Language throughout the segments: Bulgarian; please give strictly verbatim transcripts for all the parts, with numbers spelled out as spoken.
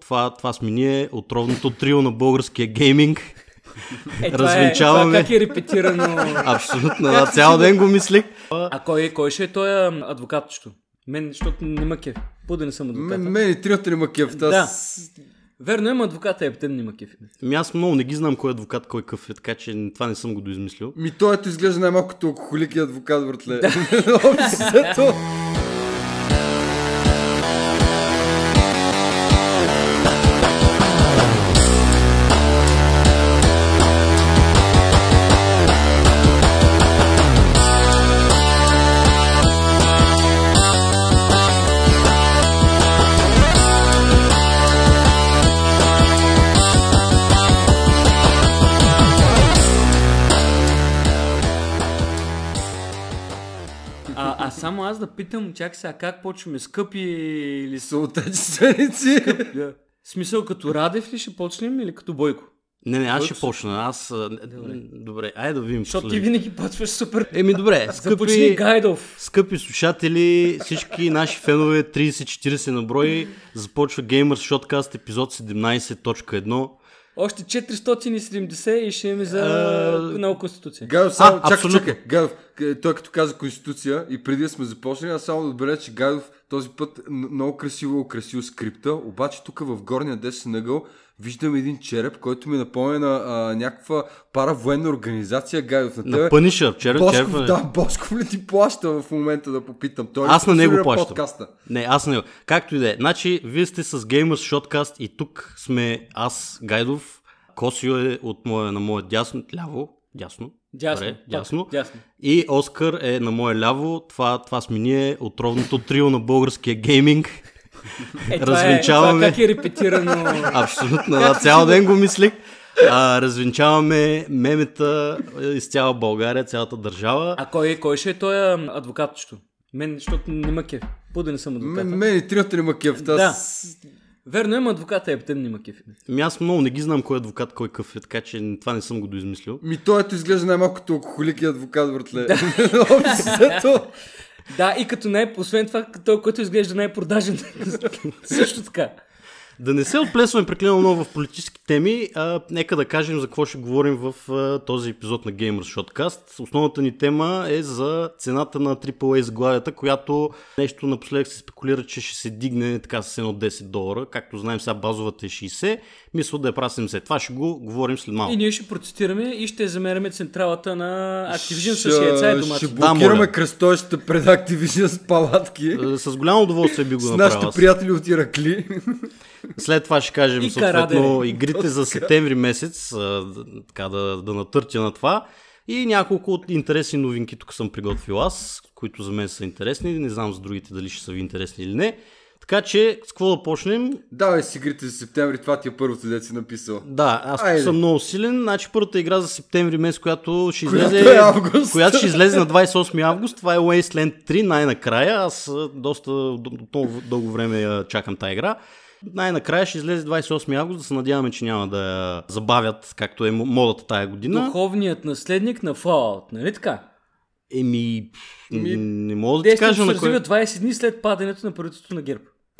това, това сме ние, отровното трио на българския гейминг. Е, Развенчаваме. Това, е, това как е репетирано? Абсолютно, да, цял ден го мислих. А кой, кой ще е той адвокатчето? Мен, защото не ма кеф. Пуда не съм адвоката. Мен, мен и триото не ма кеф. Да. Верно, има адвоката, ептен не ма кеф. Ми аз много не ги знам кой е адвокат, кой къв е, така че това не съм го доизмислил. Ми той ето изглежда най-малкото алкохолик и адвокат, братле. Да. А, а само аз да питам, чак сега, как почваме? Скъпи или са отечественици? Да. Смисъл като Радев ли ще почнем или като Бойко? Не, не, аз Бойко ще почна. Аз... Добре, добре айде да видим. Защото ти винаги почваш супер. Еми добре, скъпи, скъпи слушатели, всички наши фенове, трийсет четирийсет на брой, започва Gamers Shotcast епизод седемнайсет точка едно. Още четиристотин и седемдесет и ще имаме за uh, нова конституция. Гайдов, само, а, чакай, чакай. Гайдов, той като каза конституция и преди да сме започнали, аз само да отбележа, че Гайдов този път много красиво украсил скрипта, обаче тук в горния десен ъгъл виждам един череп, който ми напомня на а, някаква паравоенна организация. Гайдов, на тебе. На Пънишър, череп, Бошков, череп. Да, Бошков ли ти плаща в момента да попитам? Той аз на него плащам. Подкаста? Не, аз на него. Както и да е. Значи, вие сте с Gamers Shotcast и тук сме аз, Гайдов. Косио е от моя, на моя дясно, ляво, дясно, дясно, добре, дясно. дясно. И Оскар е на моя ляво. Това, това сме ние, отровното трио на българския гейминг. Е, Развенчаваме. Това, е, това как е репетирано? Абсолютно, да, цял ден го мислих. А, развенчаваме мемета из цяла България, цялата държава. А кой, кой ще е той адвокатчето? Мен, защото не ма кеф. Пуда не съм адвоката. Мен, мен и триото не ма кеф. Да. Верно, има адвоката, ептен не ма кеф. Ми аз много не ги знам кой е адвокат, кой къв е, така че това не съм го доизмислил. Ми той ето изглежда най-малкото алкохолик и адвокат, братле. Да. Да, и като най- освен това, той, който изглежда най-продажен. Също така. Да не се отплесваме прекалено много в политически теми, а, нека да кажем за какво ще говорим в а, този епизод на Gamers Shotcast. Основната ни тема е за цената на Трипъл Ей заглавията, която нещо напоследък се спекулира, че ще се дигне така с едно десет долара. Както знаем, сега базовата е шейсет, мисля да е прав седемдесет. Това ще го говорим след малко. И ние ще протестираме и ще замеряме централата на Activision с яйца и домати. Ще блокираме да, кръстовищата пред Activision с палатки. С голямо удоволствие би го направил. С нашите приятели от Иракли. След това ще кажем и съответно караде. игрите за септември месец, а, така да, да натъртя на това. И няколко от интересни новинки тук съм приготвил аз, които за мен са интересни. Не знам за другите дали ще са ви интересни или не. Така че, с какво да почнем? Давай си игрите за септември, това ти е първото, дето си написал. Да, аз тук съм много силен. Значи първата игра за септември месец, която ще излезе, която, е която ще излезе на двайсет и осми август, това е Wasteland три, най-накрая. Аз доста много дълго време я чакам тази игра. Най-накрая ще излезе двайсет и осми август, да се надяваме, че няма да я забавят, както е модата тая година. Духовният наследник на Fallout, нали така? Еми, Ми... не мога да ти кажа на на кой... развива двайсет дни след падането на правителството на ГЕРБ.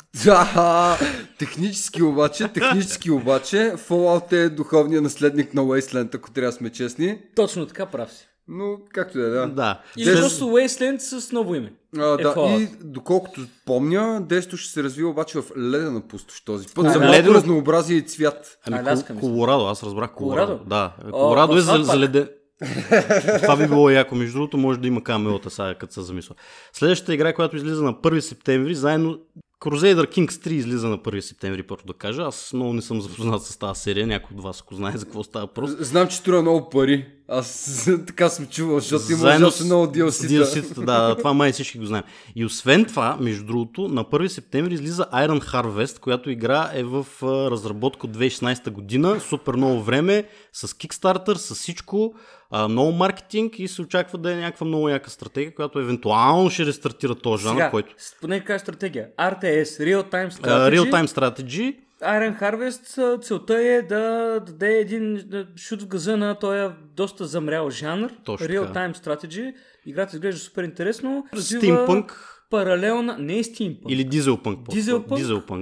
Да, технически обаче, технически обаче, Fallout е духовният наследник на Wasteland, ако трябва да сме честни. Точно така, прав си. Но, както е, да. да. Или Дес... просто Wasteland с ново име. А, е да, Fallout. И доколкото помня, действото ще се развива обаче в ледена пустош този път. А, за ледено... малко разнообразие и цвят. Ами, Аляска, Кол- Колорадо, аз разбрах Колорадо. Колорадо? Да, О, Колорадо е за, за за леден. Това би било яко, между другото, може да има камеота сега, като се замисля. Следващата игра, която излиза на първи септември, заедно Crusader Kings три излиза на първи септември, първо да кажа. Аз много не съм запознат с тази серия, някой от вас, ако знае за какво става просто. Знам, че струва много пари. Аз така съм чувал, защото има ужасно много ди ел си-та. ди ел си-та. Да, това май всички го знаем. И освен това, между другото, на първи септември излиза Iron Harvest, която игра е в разработка от двайсет и шестнайсета година, супер много време, с Kickstarter, с всичко, много маркетинг и се очаква да е някаква много яка стратегия, която евентуално ще рестартира този жанр, Сега, който... поне каква стратегия? ар ти ес, Real Time Strategy. Uh, Real Time Strategy. Iron Harvest целта е да даде един шут в газа на този доста замрял жанр. Точно Real така. Time Strategy. Играта изглежда супер интересно. Steampunk. Паралелна... Не е Steampunk. Или Dieselpunk. Dieselpunk? Dieselpunk, да.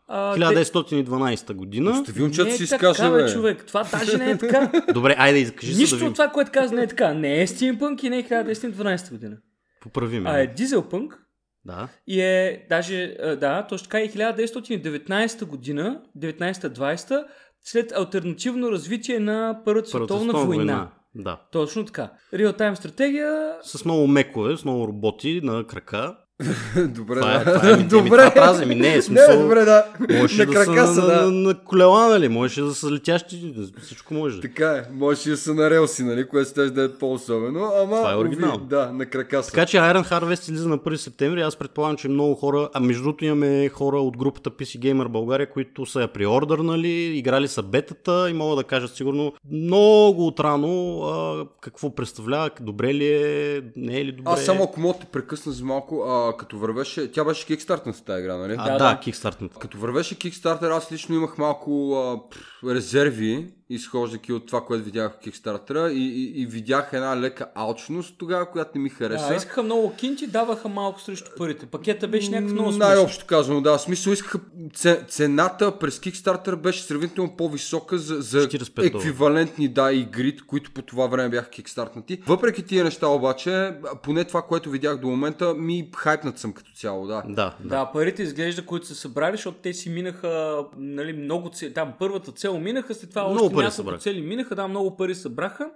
А, хиляда деветстотин и дванадесета година. Остави момчето не си е изкаже, така, бе, бе. човек. Това даже не е така. Добре, айде изкажи се да Нищо видим. от това, което каза, не е така. Не е стимпънк и не е хиляда деветстотин и дванадесета година. Поправи ме. А е дизелпънк. Да. И е даже, а, да, точно така и хиляда деветстотин и деветнадесета година, деветнадесета-двадесета, след алтернативно развитие на Първата световна война. война. Да. Точно така. Реал-тайм стратегия. С много мекове, с много роботи на крака. Добре, Това е, да. това е, ми, Добре. това празе ми, не е смисъл. Не, добре, да. Можеше На да крака са са, на, да. на, на колела, нали? Можеше да са летящи, всичко може. Така е, може да са на релси, нали, което ще да е по-особено, ама... Това е оригинално. Уви, да, на крака са. Така че Iron Harvest излиза на първи септември. Аз предполагам, че много хора, а между другото имаме хора от групата пи си Gamer България, които са я приордърнали, играли са бетата и могат да кажат сигурно много отрано а, какво представлява, добре ли е, не е ли добре. Аз само ако мога да те прекъсна за малко, а, като вървеше, тя беше кикстартната тази игра, нали? А, Да, да, да. да. Кикстартната. Като вървеше Kickstarter, аз лично имах малко а, пф, резерви, изхождайки от това, което видях в Kickstarter и, и, и видях една лека алчност тогава, която не ми хареса. Да, искаха много кинти, даваха малко срещу парите. Пакета беше някакъв много смешен. Най-общо казано, да. В смисъл искаха цената през Kickstarter беше сравнително по-висока за, за четиридесет и пет долара. еквивалентни да, игри, които по това време бяха кикстартнати. Въпреки тия неща обаче, поне това, което видях до момента, ми хайпнат съм като цяло, да. Да, да. Да, парите изглежда, които са събрали, защото те си минаха, нали, много цели. Там първата цел минаха, след това Много още пари няколко събраха. цели минаха, да, много пари събраха.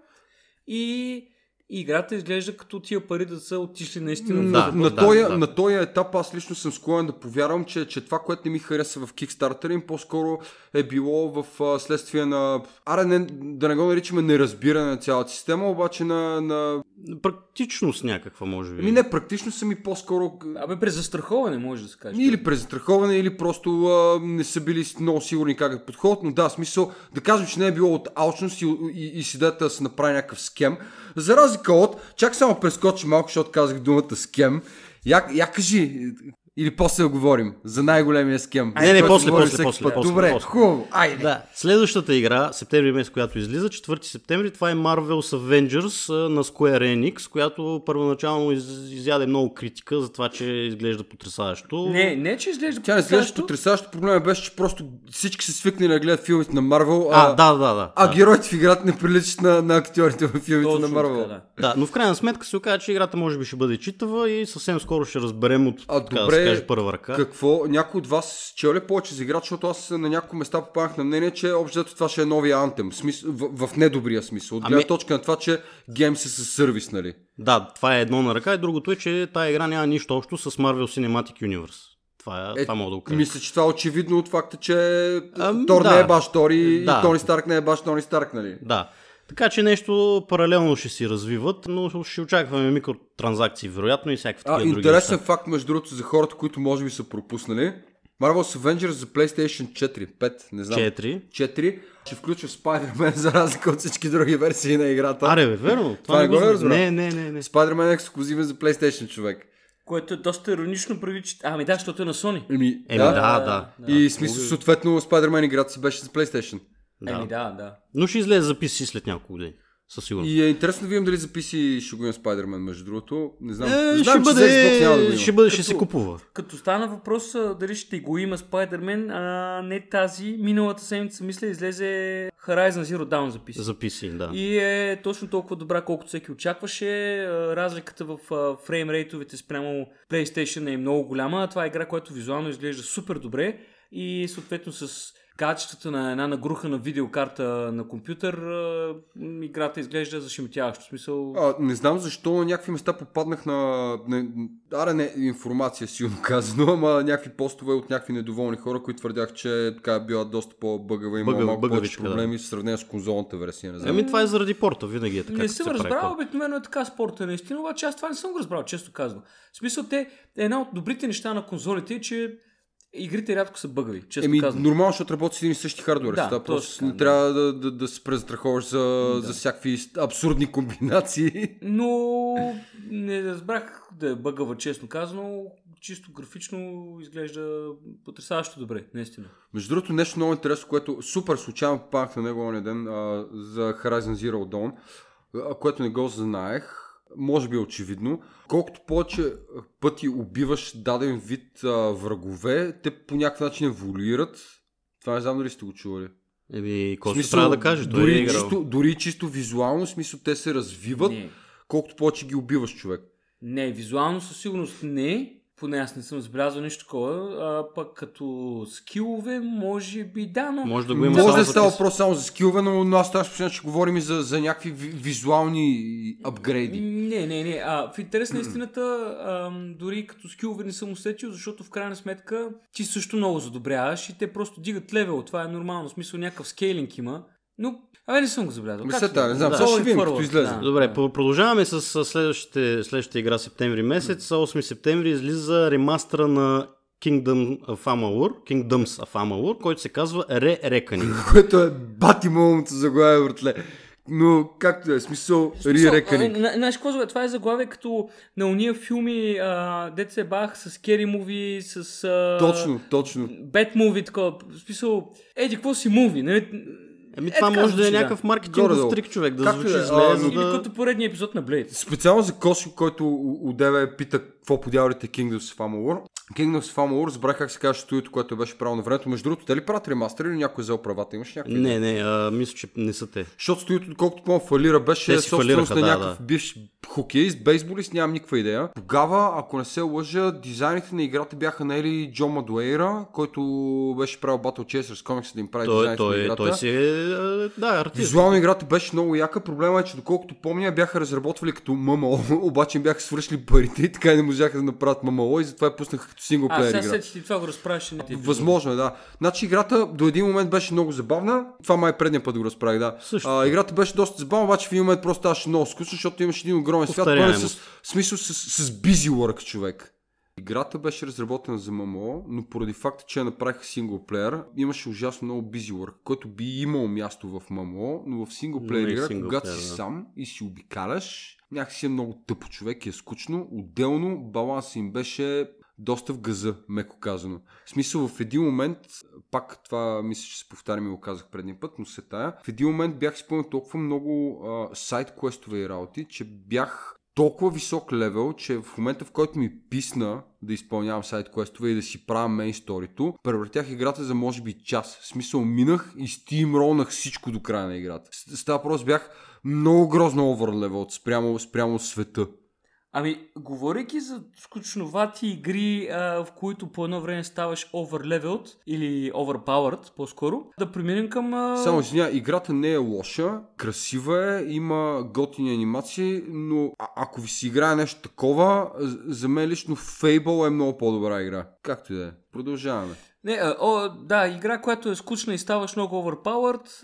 И и играта изглежда като тия пари да са отишли наистина. На, Да, на, да, този, да. на този етап аз лично съм склонен да повярвам, че, че това, което не ми хареса в Kickstarter им, по-скоро е било в а, следствие на... Аре, не, да не го наричаме неразбиране на цялата система, обаче на... на... Практичност някаква, може би. Ми не, практично са ми по-скоро... Абе, през застраховане може да се каже. Или презастраховане, или просто а, не са били много сигурни как да подходят, но да, смисъл да кажем, че не е било от алчност и, и, и си да да се направи някакъв скем. За разлика от, чак само прескочи малко, защото казах думата скем. Я, я кажи, или после да говорим за най-големия скем. Не, не, Който после, говорим после, всеки после, път. после, Добре, после. хубаво, айде. Да, следващата игра, септември месец, която излиза, четвърти септември, това е Marvel's Avengers а, на Square Enix, която първоначално из, изяде много критика за това, че изглежда потресаващо. Не, не, че изглежда Тя не изглежда потресаващо. потресаващо. Проблемът беше, че просто всички се свикнали да гледат филмите на Марвел, А, а, да, да, да. а да. героите в играта не приличат на, на актьорите в филмите Точно на Марвел. така, да. Да, но в крайна сметка се оказа, че играта може би ще бъде читава и съвсем скоро ще разберем от, А, така да добре, се каже, първа ръка. Какво? Някой от вас чел ли повече за играта, защото аз на някои места попаднах на мнение, че общо това ще е новия Anthem, смис... в, в недобрия смисъл. От гледна Ами- точка на това, че геймс е със сервис, нали? Да, това е едно на ръка и другото е, че тая игра няма нищо общо с Marvel Cinematic Universe. Това, е, Е, това мога да го кажа. Мисля, че това е очевидно от факта, че Ами, Тор да. не е баш Тор и, Да. и Тони Старк не е баш Тони Старк, нали? Да. Така че нещо паралелно ще си развиват, но ще очакваме микротранзакции, вероятно и всякакви А, такива други интересен неща. факт, между другото, за хората, които може би са пропуснали. Marvel's Avengers за PlayStation четири, пет, не знам. Четири. четири ще включва Spider-Man за разлика от всички други версии на играта. Аре, бе, верно. Това не не го знам. разбрах. Не, не, не, не. Spider-Man е ексклузивен за PlayStation, човек. Което е доста иронично прави, че... Ами да, защото е на Sony. Еми, Еми, да, да. да. И смисъл, съответно, Spider-Man играта си беше за PlayStation. Да. Еми да, да. Но ще излезе за пи си след няколко години. Със сигурност. И е интересно да видим дали за пи си ще го има Spider-Man, между другото. Не знам. Е, Не знам, ще, че за Xbox няма да го бъде, има. ще бъде, ще Като- се купува. Като стана въпрос а, дали ще го има Spider-Man, а не тази, миналата седмица, мисля, излезе Horizon Zero Dawn за пи си. За пи си, да. И е точно толкова добра, колкото всеки очакваше. А, Разликата в а, фреймрейтовете спрямо PlayStation е много голяма. Това е игра, която визуално изглежда супер добре и съответно с качеството на една нагрухана видеокарта на компютър, а, м, играта изглежда зашеметяващо. В смисъл... А, не знам защо на някакви места попаднах на, на аре не информация силно казано, ама някакви постове от някакви недоволни хора, които твърдях, че така е била доста по-бъгава и има Бъгав- малко повече бъгавичка, да. проблеми в сравнение с конзолната версия. Не знам. Ами това е заради порта, винаги е така. Не като съм се прави разбрал, порт. обикновено е така спорта наистина, обаче аз това не съм го разбрал, често казвам. В смисъл, те, една от добрите неща на конзолите е, че игрите рядко са бъгави, често Еми, казвам. нормално, защото работи с един и същи хардуер. Да, Да, точно просто така, не трябва да, да, да се презастраховаш за, да. за всякакви абсурдни комбинации. Но не разбрах да е бъгава, честно казано. Чисто графично изглежда потресаващо добре, наистина. Между другото, нещо много интересно, което супер случайно попаднах на него оня ден а, за Horizon Zero Dawn, а, което не го знаех. може би е очевидно. Колкото повече пъти убиваш даден вид а, врагове, те по някакъв начин еволюират. Това не знам дали сте го чували. Еми, Косто трябва да каже, той дори, е играл. чисто, дори чисто визуално, в смисъл те се развиват, Не. колкото повече ги убиваш човек. Не, визуално със сигурност не. Поне аз не съм забелязал нещо такова, а пък като скилове, може би да, но... Може да го има Може само да за става тис- въпрос само за скилове, но аз тази спочина ще говорим и за, за някакви ви- визуални апгрейди. Не, не, не. А, в интерес на истината, а, дори като скилове не съм усетил, защото в крайна сметка ти също много задобряваш и те просто дигат левел. Това е нормално, в смисъл някакъв скейлинг има, но... Абе, не съм го забелязал. Мисълта, не знам, Да. сега ще видим, Forward, като излезе. да. Добре, да. Продължаваме с с следващите, следващата игра септември месец. осми септември излиза ремастъра на Kingdom of Amalur, Kingdoms of Amalur, който се казва Re-Reckoning. Което е бати момento заглавие, братле. Но както е, смисъл, Re-Reckoning. Знаеш какво, това е заглавие като на уния филми, а, дет се бах с Scary Movie, с... А, Точно, точно. Bad Movie, такова. В смисъл, еди, какво си муви, нали? Еми Е, това така може да е звучи, да. някакъв маркетингов Горе-долу. трик, човек, да Както звучи е, зле, а, за Или да... като поредния епизод на Blade. Специално за Косио, който одеве пита какво подявалите Kingdoms of Amalur. Kingdoms of Amalur, забрах как се казва студиото, което беше правилно на времето. Между другото, дали правят ремастър или някой взел правата? Имаш някакви? Не, не, а, мисля, че не са те. Защото студиото, колкото по фалира, беше Те си собственост на фалираха, да, някакъв да. бивш хокеист, бейсболист, нямам никаква идея. Тогава, ако не се лъжа, дизайните на играта бяха наели Джон Мадуейра, който беше правил Battle Chasers Comics да им прави Той, дизайните на той, играта. той си е, а, да, артист. Визуално играта беше много яка. Проблема е, че доколкото помня, бяха разработвали като ММО, обаче им бяха свършили парите и така и не можаха да направят ММО и затова я пуснаха като А, синглплеер сега игра. след ти това го разправиш. Не ти Възможно е, да. Значи играта до един момент беше много забавна. Това май предния път го разправих, да. Също. А, играта беше доста забавна, обаче в един момент просто ставаше много скучно, защото имаше един огромен свят, пълен Повторяемост. с смисъл с, с busy work, човек. Играта беше разработена за ММО, но поради факта, че я направиха синглплеер, имаше ужасно много busy work, който би имал място в ММО, но в синглплеер Не, игра, синглплеер, когато да. си сам и си обикаляш, някакси е много тъпо, човек, и е скучно. Отделно балансът им беше доста в газа, меко казано. В смисъл, в един момент, пак това мисля, че се повтарям и го казах предния път, но се тая, в един момент бях изпълнил толкова много а, сайт квестове и работи, че бях толкова висок левел, че в момента, в който ми писна да изпълнявам сайт квестове и да си правя мейн сторито, превъртях играта за може би час. В смисъл, минах и стимролнах всичко до края на играта. С, с тази просто бях много грозно оверлевел спрямо, спрямо света. Ами, говорейки за скучновати игри, а, в които по едно време ставаш overleveled или overpowered, по-скоро, да преминем към... А... Само извиня, играта не е лоша, красива е, има готини анимации, но а- ако ви си играе нещо такова, за мен лично Fable е много по-добра игра. Както и да е. Продължаваме. Не, а, о, да, игра, която е скучна и ставаш много overpowered,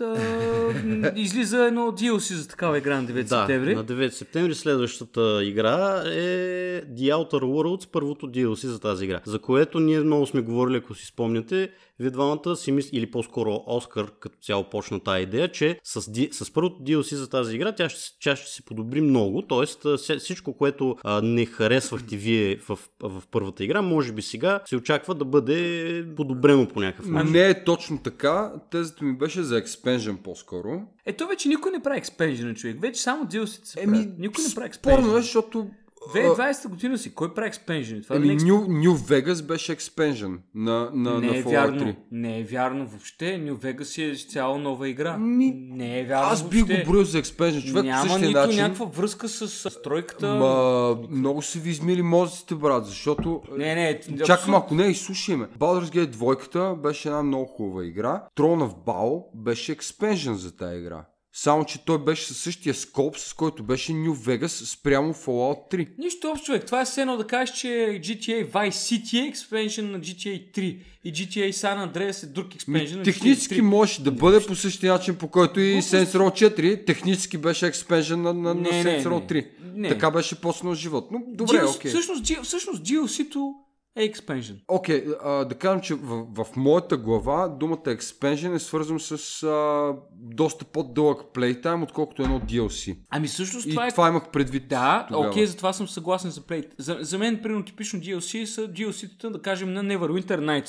а, излиза едно ди ел си за такава игра на девети Да, септември. на девети септември следващата игра е The Outer Worlds, първото ди ел си за тази игра, за което ние много сме говорили, ако си спомняте, вие двамата си мисли, или по-скоро Оскар като цяло почна тази идея, че с, D- с първото ди ел си за тази игра тя ще, тя ще се подобри много, т.е. всичко, което а, не харесвахте вие в, в първата игра, може би сега се очаква да бъде подобрено по някакъв начин. Не е точно така. Тезата ми беше за експенжен по-скоро. Ето вече никой не прави експенжен, човек. Вече само ди ел си се Еми, прави. Никой не прави експенжен. спорно е, защото две хиляди и двадесета година си, кой прави експенжен? Това Еми, не е New, New Vegas беше експенжен на, на, Не на е Fallout вярно. три. Не е вярно въобще. New Vegas е цяло нова игра. Ми, Не е вярно Аз бих въобще. го броил за експенжен. Човек по Няма същия нито начин. някаква връзка с с стройката. Ма, много са ви измили мозъците, брат, защото... Не, не. Чакай абсолютно. малко, не, изслушай ме. Baldur's Gate двойката беше една много хубава игра. Throne of Baal беше експенжен за тази игра. Само, че той беше със същия скоп, с който беше New Vegas спрямо Fallout три. Нищо общо, човек. Това е все едно да кажеш, че джи ти ей Vice City е експенжен на джи ти ей три и джи ти ей San Andreas е друг експенжен на джи ти ей Технически три. може да бъде по същия начин, по който и Глупост. Saints Row четири технически беше експенжен на, на, на Не, Saints не, Row не. три. Не. Така беше почнал живот. Но добре, Ди ел си окей. Всъщност, Ди- всъщност ди ел си-то е експенжен. Окей, а, да кажем, че в, в моята глава думата expansion е свързан с а, доста по-дълъг playtime, отколкото едно ди ел си. Ами всъщност И това е... това имах предвид Да, тогава. окей, затова съм съгласен за Play. За, за мен, примерно, типично ди ел си са ди ел си-тата, да кажем, на Neverwinter Nights.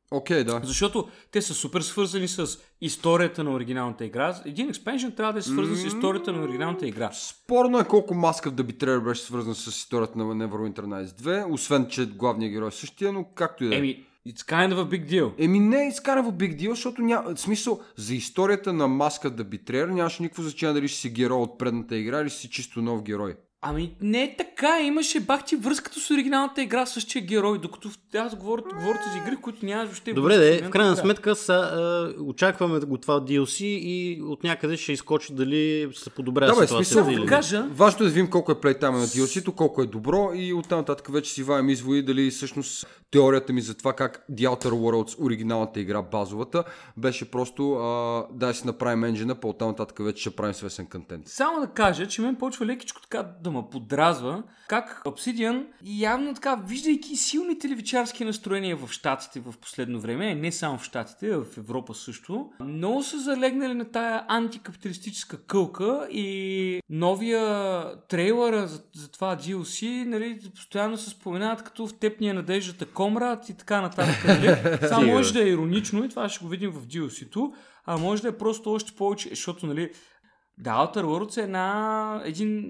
Окей, okay, да. Защото те са супер свързани с историята на оригиналната игра. Един експеншън трябва да е свързан mm-hmm. с историята на оригиналната игра. Спорно е колко Mask of the Betrayer беше свързан с историята на Neverwinter Nights две, освен че главният герой е същия, но както и да е. Еми, it's kind of a big deal. Еми не, it's kind of a big deal, защото няма... В смисъл, за историята на Mask of the Betrayer нямаше никакво значение дали ще си герой от предната игра или си чисто нов герой. Ами не е така, имаше бахти връзката с оригиналната игра, същия герой, докато аз говоря, говорите за игри, които нямаш въобще. Добре, де, в крайна сметка са, е, очакваме го това ди ел си и от някъде ще изкочи дали се подобрява да, ситуацията или да кажа... Важното е да видим колко е плейтайма на ди ел си-то, колко е добро и оттам нататък вече си ваем изводи дали всъщност теорията ми за това как The Outer Worlds, оригиналната игра, базовата, беше просто а, да си направим енджина, по оттам нататък вече ще правим свестен контент. Само да кажа, че мен почва лекичко така да ме подразва, как Obsidian явно така, виждайки силните левичарски настроения в щатите в последно време, не само в щатите, а в Европа също, много са залегнали на тая антикапиталистическа кълка и новия трейлър за, за това ди ел си, нали, постоянно се споменават като в тепния надеждата Комрад и така нататък. Нали? Това може да е иронично и това ще го видим в ди ел си-то, а може да е просто още повече, защото, нали, The Outer Worlds е една, един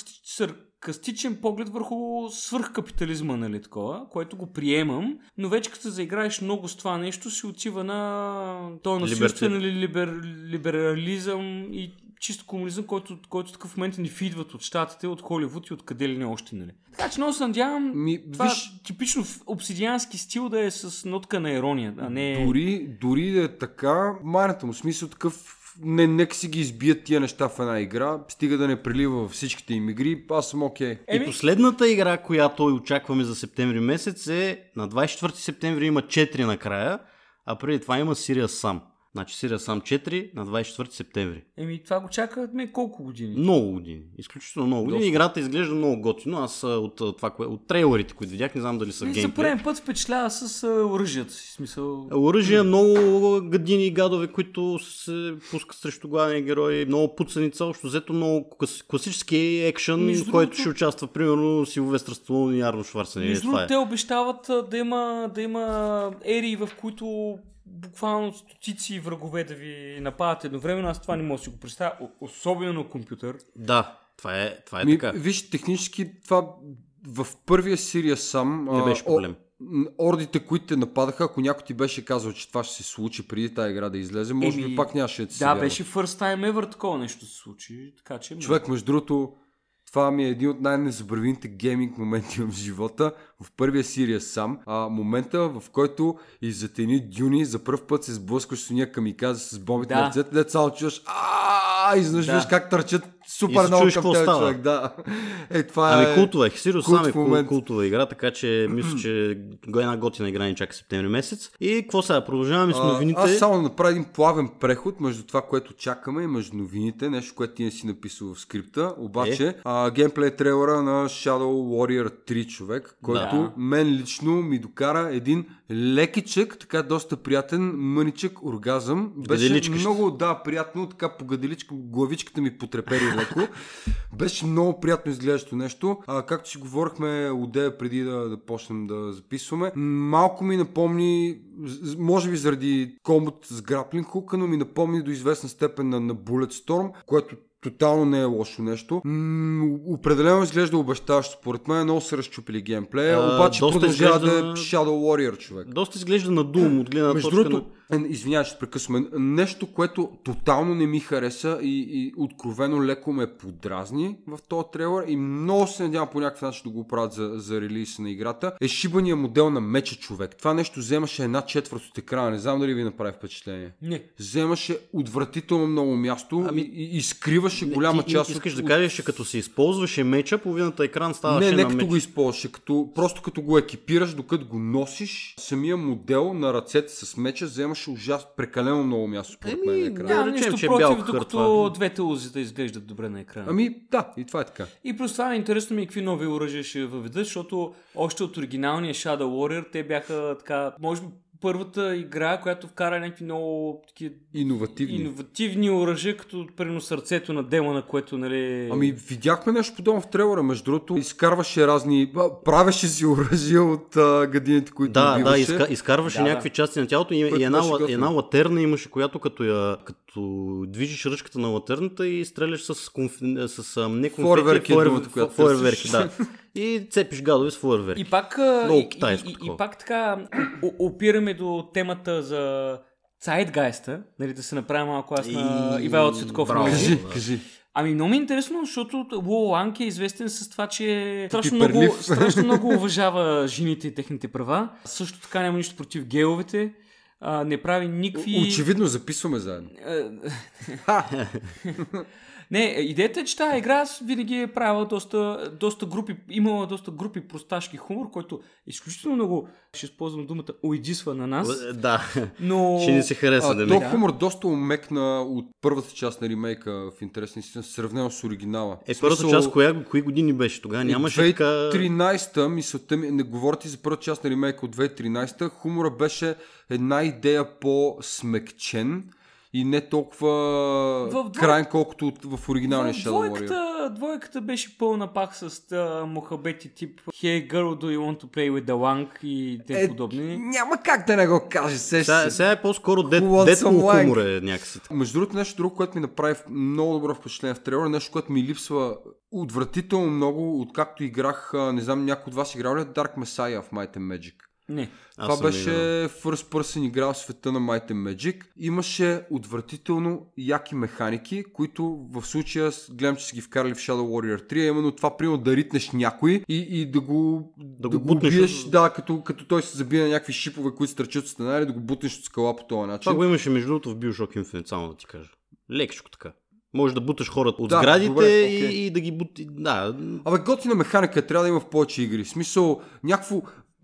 саркастичен поглед върху свръхкапитализма, нали, такова, което го приемам, но вече като заиграеш много с това нещо, си отива на този насилствен либер, либерализъм и чисто комунизъм, който, който такъв в момент ни фидват от щатите, от Холивуд и от къде ли не още, нали. Така че много се надявам Ми, това виж... типично обсидиански стил да е с нотка на ирония, а не... Дори, дори да е така, майната му смисъл такъв. Не, нека си ги избият тия неща в една игра, стига да не прелива във всичките им игри, аз съм окей. Okay. И последната игра, която очакваме за септември месец е на двадесет и четвърти септември има четири накрая, а преди това има Serious Sam. Значи Serious Sam четири на двадесет и четвърти септември. Еми това го чакахме колко години? Много години. Изключително много години. Доста. Играта изглежда много готино. Аз от, това, от трейлерите, които видях, не знам дали са геймплей. За пореден път впечатлява с оръжията си. Смисъл... Оръжия, много гадини и гадове, които се пускат срещу главния герой. Много пуцаница, общо взето много класически екшън, в който другото... ще участва примерно Силвестър Сталон и Арнолд Шварценегер. Между другото, те обещават да има, да има ерии, в които буквално стотици врагове да ви нападат едновременно, аз това не мога да си го представя, особено на компютър. Да, това е, това е Ми, така. Виж, технически това в първия Serious Sam не беше проблем. Ордите, които те нападаха, ако някой ти беше казал, че това ще се случи преди тази игра да излезе, може би пак нямаше да ти се Да, беше first time ever такова нещо се случи. Така, че човек, между другото, това ми е един от най-незабравимите гейминг моменти в живота. В първия Serious Sam, а, момента, в който иззад едни дюни за пръв път се сблъскваш с уния камикази с бомбите на ръцете, дето само чуваш ааа, изнъж виж как търчат супер много към тебе, човек. Да. Е, това ами е... култова е. Serious Sam е кул, култова игра, така че мисля, че една готина игра ни чака септември месец. И какво сега? Продължаваме с новините. А, аз само направя един плавен преход между това, което чакаме и между новините. Нещо, което ти не си написал в скрипта. Обаче, е. а, геймплей трейлера на Shadow Warrior три, човек, който да. Мен лично ми докара един лекичък, така доста приятен мъничък оргазъм. Беше много, да, приятно, така по гаделичка, главичката ми потрепери леко. Беше много приятно изглеждащо нещо. А, както си говорихме одея преди да, да почнем да записваме, малко ми напомни, може би заради комбот с граплинг хука, но ми напомни до известна степен на, на Bulletstorm, което тотално не е лошо нещо. М- определено изглежда обещаващо. Според мен много са разчупили геймплея, а, обаче продължава да е Shadow Warrior, човек. Доста изглежда на Doom от гледна точка другото, на... Извинявай, ще прекъсваме. Нещо, което тотално не ми хареса и, и откровено леко ме подразни в този трейлър и много се надявам по някакъв начин да го правят за, за релиса на играта, е шибания модел на меча, човек. Това нещо вземаше една четвърт от екрана. Не знам дали ви направи впечатление. Не. Вземаше отвратително много място ами... и, и скриваше голяма ти, част искаш от... да кажеш, че като се използваше меча, половината екран ставаше не, не на като меч. го използваше, като, просто като го екипираш, докато го носиш, самия модел на ръцете с меча вземаше ужасно, прекалено много място според мен на екрана. Няма нищо че против, докато двете лози да изглеждат добре на екрана. Ами да, и това е така. И плюс това е интересно ми какви нови оръжия ще въведат, защото още от оригиналния Shadow Warrior те бяха така, може би първата игра, която вкара някакви много такива иновативни. иновативни оръжия, като примерно сърцето на демона, което, нали... Ами видяхме нещо подобно в трейлера, между другото, изкарваше разни, правеше си оръжия от а, гадините, които Да, убиваше. да, изка, изкарваше да, някакви да. части на тялото и, и една, една латерна имаше, която като я като движиш ръчката на латерната и стреляш с, конфи, с а, не конфети, фойерверки, фойер, думата, която фойерверки, да. И цепиш гадове с фойерверки. И пак, Много и, китайско и, и, такова. и пак така о- опираме до темата за Zeitgeist-а, нали, да се направя малко аз на И- Ивайло Цветков. Браво. нали? Кажи, кажи. Ами много ми е интересно, защото Ло Ланг е известен с това, че страшно Пиперлив. много, страшно много уважава жените и техните права. Също така няма нищо против геовете. А, не прави никакви... Очевидно записваме заедно. Не, идеята е, че тази игра аз винаги е правила доста, доста групи, имала доста групи просташки хумор, който изключително много, ще използвам думата, уйдисва на нас, Да, но... ще ни се хареса А, да то ми. хумор доста умекна от първата част на ремейка в интересни истина, сравнено с оригинала. Е, В първата смисъл, част, коя, кои години беше? Тогава нямаше две хиляди така... и тринадесета, мисълта ми, не говорите за първата част на ремейка от две хиляди и тринадесета, хумора беше една идея по-смекчен и не толкова В двой- крайен, колкото от- в оригиналния Shadow Warrior. Двойката, двойката беше пълна пак с uh, мухабети тип Hey girl, do you want to play with the Lang и те Е, подобни. няма как да не го каже. Се, Сега, сега е по-скоро дет, Who wants детско some lang? хумор е някакси. Между другото, нещо друго, което ми направи много добро впечатление в трейлера, нещо, което ми липсва отвратително много, откакто играх, а, не знам, някой от вас играл ли Dark Messiah в Might and Magic? Не. Аз Това съм беше играл. first person игра в света на Might and Magic. Имаше отвратително яки механики, които в случая с- гледам, че са ги вкарали в Shadow Warrior три, а именно това, примерно да ритнеш някой и, и да го, да го го бутнеш убиеш, от- да, като, като той се забие на някакви шипове, които стърчат от стена, или да го бутнеш от скала по този начин. Това го имаше между другото в Bioshock Infinite, само да ти кажа. Лекичко така. Може да буташ хората от Да, сградите добре, и, окей. и да ги бути... Да, Абе, готина механика трябва да има в повече игри. В смисъл, някакво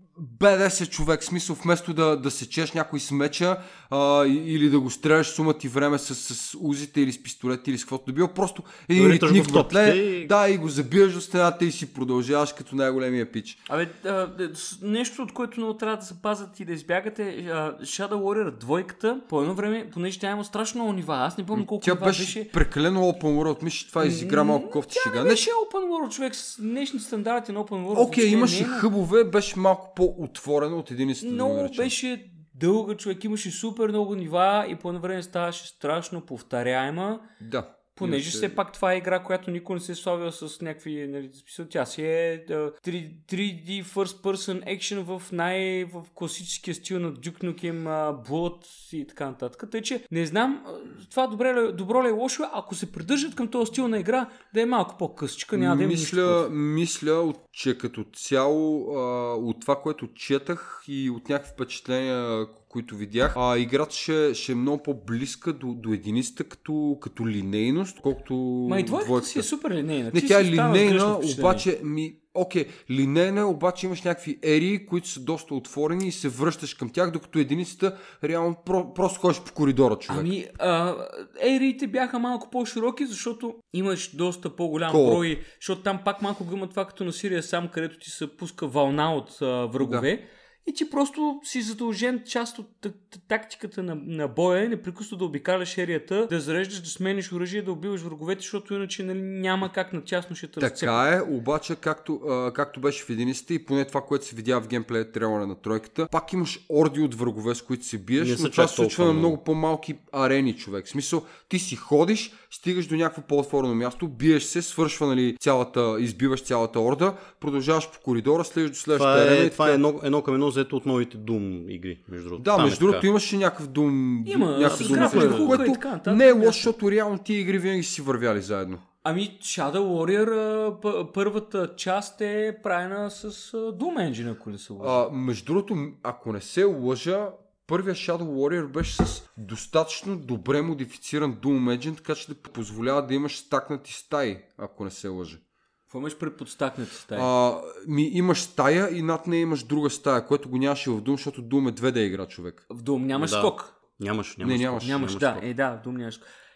бе де ес човек, в смисъл, вместо да, да сечеш някой с меча а, и- или да го стреляш сума ти време с, с узите или с пистолети или с каквото да било, просто един Риташ го ритник в топките братле, и- да, и го забиеш до стената и си продължаваш като най-големия пич. Абе, а, с- нещо, от което много трябва да се пазят и да избягате, а, Shadow Warrior двойката, по едно време, понеже тя има страшно много нива, аз не помня колко Тя нива беше, беше. прекалено open world, мисля, че това изигра малко кофти Тя шега. не беше Open World, човек, с днешните стандарти на Open World. Окей, въобще имаше не е, но хъбове, беше малко по-отворено от единицата. да го много наречем. беше дълга, човек, имаше супер много нива и по едно време ставаше страшно повторяема. Да. Понеже Имаше- все пак това е игра, която никой не се е славил с някакви, нали, смисъл, тя си е да, три, три Ди First Person Action в най- в класическия стил на Duke Nukem, uh, Blood и така нататък. Тъй, че не знам, а, това добре ли, добро ли е лошо, ако се придържат към този стил на игра, да е малко по-късчика, няма да има нищо Мисля, против. мисля, от- че като цяло а, от това, което четах и от някакви впечатления, които видях, а, играта ще, ще е много по-близка до, до единицата като, като линейност, колкото Ма и двойката двойката. си е супер линейна. Не, Ти тя е си оставаш с грешно линейна, впечатление. обаче ми... Окей, линейна, обаче имаш някакви ерии, които са доста отворени и се връщаш към тях, докато единицата реално про, просто ходиш по коридора, човек. Ами, а, ериите бяха малко по-широки, защото имаш доста по-голям Кол. брой, защото там пак малко го има това като на Сирия сам, където ти се пуска вълна от а, врагове. И ти просто си задължен част от т- т- тактиката на, на боя, непрекъснато да обикаляш ерията, да зареждаш, да смениш оръжие, да убиваш враговете, защото иначе, нали, няма как натясно ще те разцепят. Така е, обаче както, а, както беше в единицата и поне това, което се видя в геймплея трейлера на тройката, пак имаш орди от врагове, с които се биеш, Не но са това чак се случва толкова на много. много по-малки арени, човек. В смисъл, ти си ходиш, стигаш до някакво по-отворено място, биеш се, свършва, нали, цялата, избиваш цялата орда, продължаваш по коридора, слезеш до следващата това арена. е, и това така. е едно, едно към едно взето от новите Doom игри, между другото. Да, Там между е другото така. имаше някакъв дум, Има, някакъв с дум графика, ефект, хука и което така нататък. не е лошо, защото реално тия игри винаги си вървяли заедно. Ами, Shadow Warrior, а, п- първата част е правена с а, Doom Engine, ако не се лъжа. А, между другото, м- ако не се лъжа, първия Shadow Warrior беше с достатъчно добре модифициран Doom Engine, така че да позволява да имаш стакнати стаи, ако не се лъжа. Какво имаш пред подстакнати стаи? А, ми имаш стая и над нея имаш друга стая, което го нямаше в Doom, защото Doom е две Д игра, човек. В Doom нямаш Да. скок. Нямаш, нямаш. Не, скок. нямаш. Нямаш, Нямаш да, скок. е, да, в Doom нямаш скок.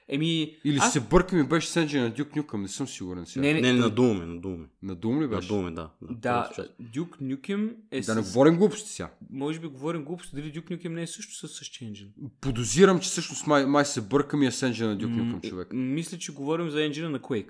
Еми, Или аз... се бъркам и беше с енджина на Duke Nukem, не съм сигурен сега. Не, Не, не, не, надумаме, надумаме. Надум ли беше? Надумаме, да. Да, Duke Nukem е Да не с... говорим глупости сега. Може би говорим глупости, дали Duke Nukem не е също с същия енджин. Подозирам, че всъщност май, май се бъркам и е с енджина на Duke Nukem, човек. М- мисля, че говорим за енджина на Quake.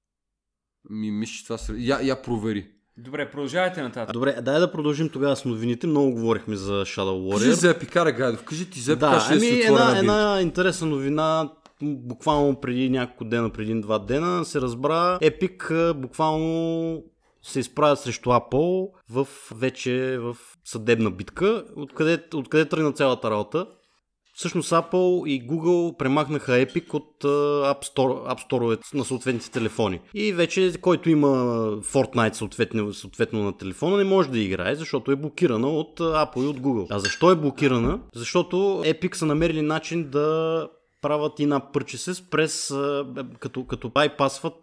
Ми мисля, че това се... Я, я провери. Добре, продължавайте нататък. Добре, дай да продължим тогава с новините. Много говорихме за Shadow Кажи Warrior. за Епикара, Гайдов. Кажи ти за Епика, Да, ще ами си една, отворена една интересна новина, буквално преди няколко дена, преди два дена, се разбра, Epic буквално се изправят срещу Apple в вече в съдебна битка, откъде, откъде тръгна цялата работа. Всъщност Apple и Google премахнаха Epic от uh, App Store, App Store на съответните телефони. И вече който има Fortnite съответно, съответно на телефона не може да играе, защото е блокирана от Apple и от Google. А защо е блокирана? Защото Epic са намерили начин да правят in-app purchases през, като, като байпасват